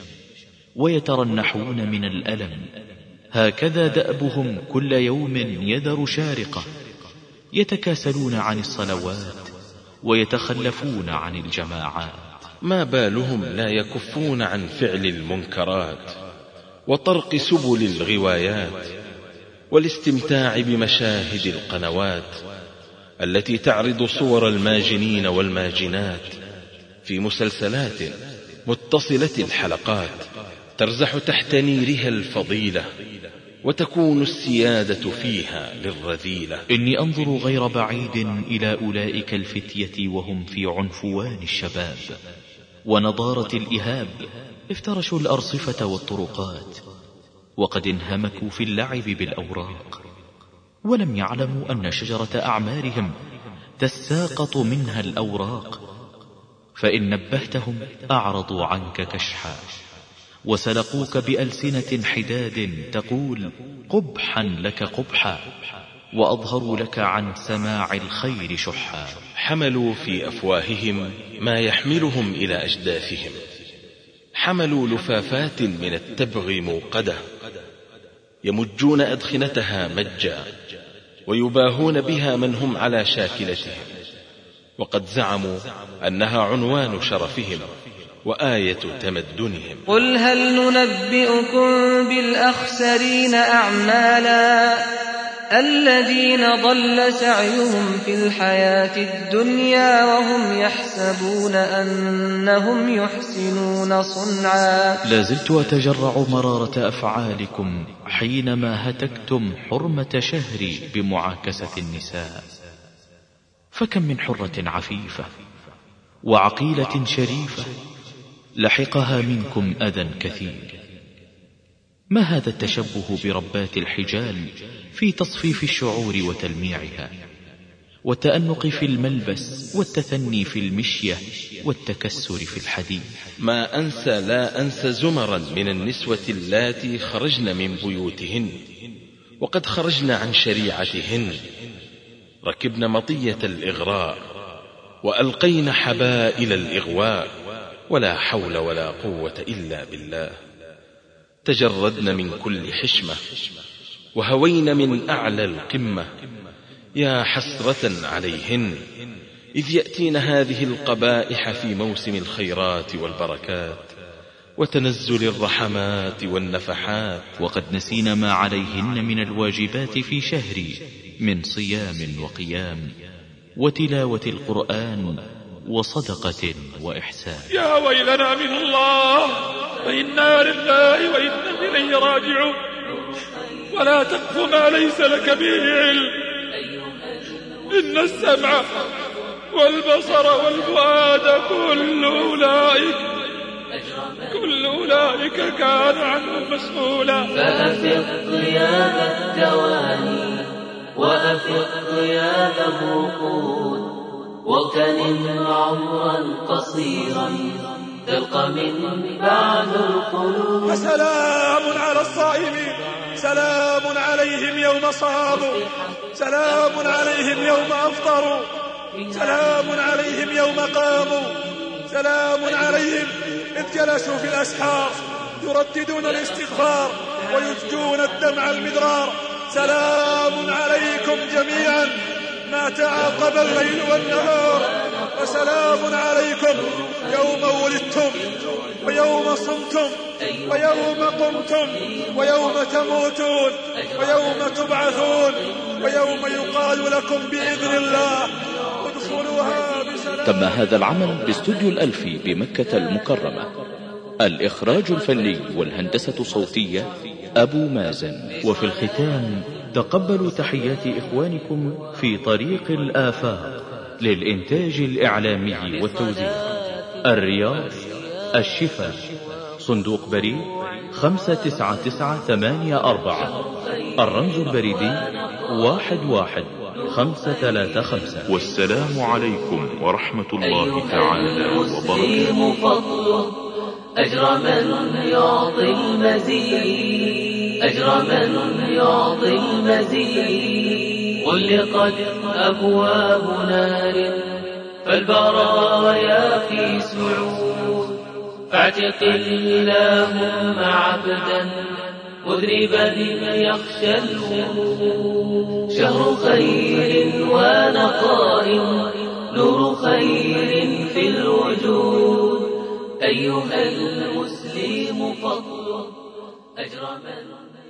ويترنحون من الألم. هكذا دأبهم كل يوم يذر شارقة، يتكاسلون عن الصلوات ويتخلفون عن الجماعات. ما بالهم لا يكفون عن فعل المنكرات وطرق سبل الغوايات والاستمتاع بمشاهد القنوات التي تعرض صور الماجنين والماجنات في مسلسلات متصلة الحلقات ترزح تحت نيرها الفضيلة وتكون السيادة فيها للرذيلة. إني أنظر غير بعيد إلى أولئك الفتية وهم في عنفوان الشباب ونضارة الإهاب، افترشوا الأرصفة والطرقات، وقد انهمكوا في اللعب بالأوراق، ولم يعلموا أن شجرة أعمارهم تساقط منها الأوراق. فإن نبهتهم أعرضوا عنك كشحا، وسلقوك بألسنة حداد تقول قبحا لك قبحا، وأظهروا لك عن سماع الخير شحا. حملوا في أفواههم ما يحملهم إلى أجداثهم، حملوا لفافات من التبغ موقدة يمجون أدخنتها مجا ويباهون بها من هم على شاكلتهم، وقد زعموا أنها عنوان شرفهم وآية تمدنهم. قل هل ننبئكم بالأخسرين أعمالا الذين ضل سعيهم في الحياة الدنيا وهم يحسبون أنهم يحسنون صنعا. لازلت أتجرع مرارة أفعالكم حينما هتكتم حرمة شهري بمعاكسة النساء. فكم من حرة عفيفة وعقيلة شريفة لحقها منكم أذى كثير. ما هذا التشبه بربات الحجال في تصفيف الشعور وتلميعها، والتأنق في الملبس والتثني في المشية والتكسر في الحديث؟ ما أنسى لا أنسى زمرا من النسوة اللاتي خرجن من بيوتهن وقد خرجن عن شريعتهن، ركبن مطية الإغراء وألقين حبائل الإغواء، ولا حول ولا قوة إلا بالله. تجردن من كل حشمة وهوين من أعلى القمة. يا حسرة عليهن إذ يأتين هذه القبائح في موسم الخيرات والبركات وتنزل الرحمات والنفحات، وقد نسين ما عليهن من الواجبات في شهري من صيام وقيام وتلاوة القرآن وصدقة وإحسان. يا ويلنا من الله، وإنا لله وإنا إليه راجعون. ولا تقف ما ليس لك به علم، إن السمع والبصر والفؤاد كل كل أولئك كانوا عنه مسؤولا. فأفق يا ذا التواني وأفق يا ذا الرقود واغتنم عمرا قصيرا تلقى من بعد القلوب. فسلام على الصائمين، سلام عليهم يوم صاموا، سلام عليهم يوم أفطروا، سلام عليهم يوم قاموا، سلام عليهم إذ جلسوا في الأسحار يرددون الاستغفار ويفجون الدمع المدرار. سلام عليكم جميعا ما تعاقب الليل والنهار، وسلام عليكم يوم ولدتم ويوم صمتم ويوم قمتم ويوم تموتون ويوم تبعثون ويوم يقال لكم بإذن الله ادخلوها بسلام. تم هذا العمل باستوديو الألفي بمكة المكرمة. الإخراج الفني والهندسة الصوتية أبو مازن. وفي الختام تقبلوا تحيات إخوانكم في طريق الآفاق للإنتاج الإعلامي والتوزيع. الرياض، الشفا، صندوق بريد 59984، الرمز البريدي 11535. والسلام عليكم ورحمة الله تعالى وبركاته. أجر من يعطي المزيد، أجر من يعطي المزيد. غلقت أبواب نار فالبرايا في سعود، فاعتق اللهم عبدا مذنبا يخشى الوجود. شهر خير ونقاء نور خير في الوجود. أيها المسلم فاطلب أجر من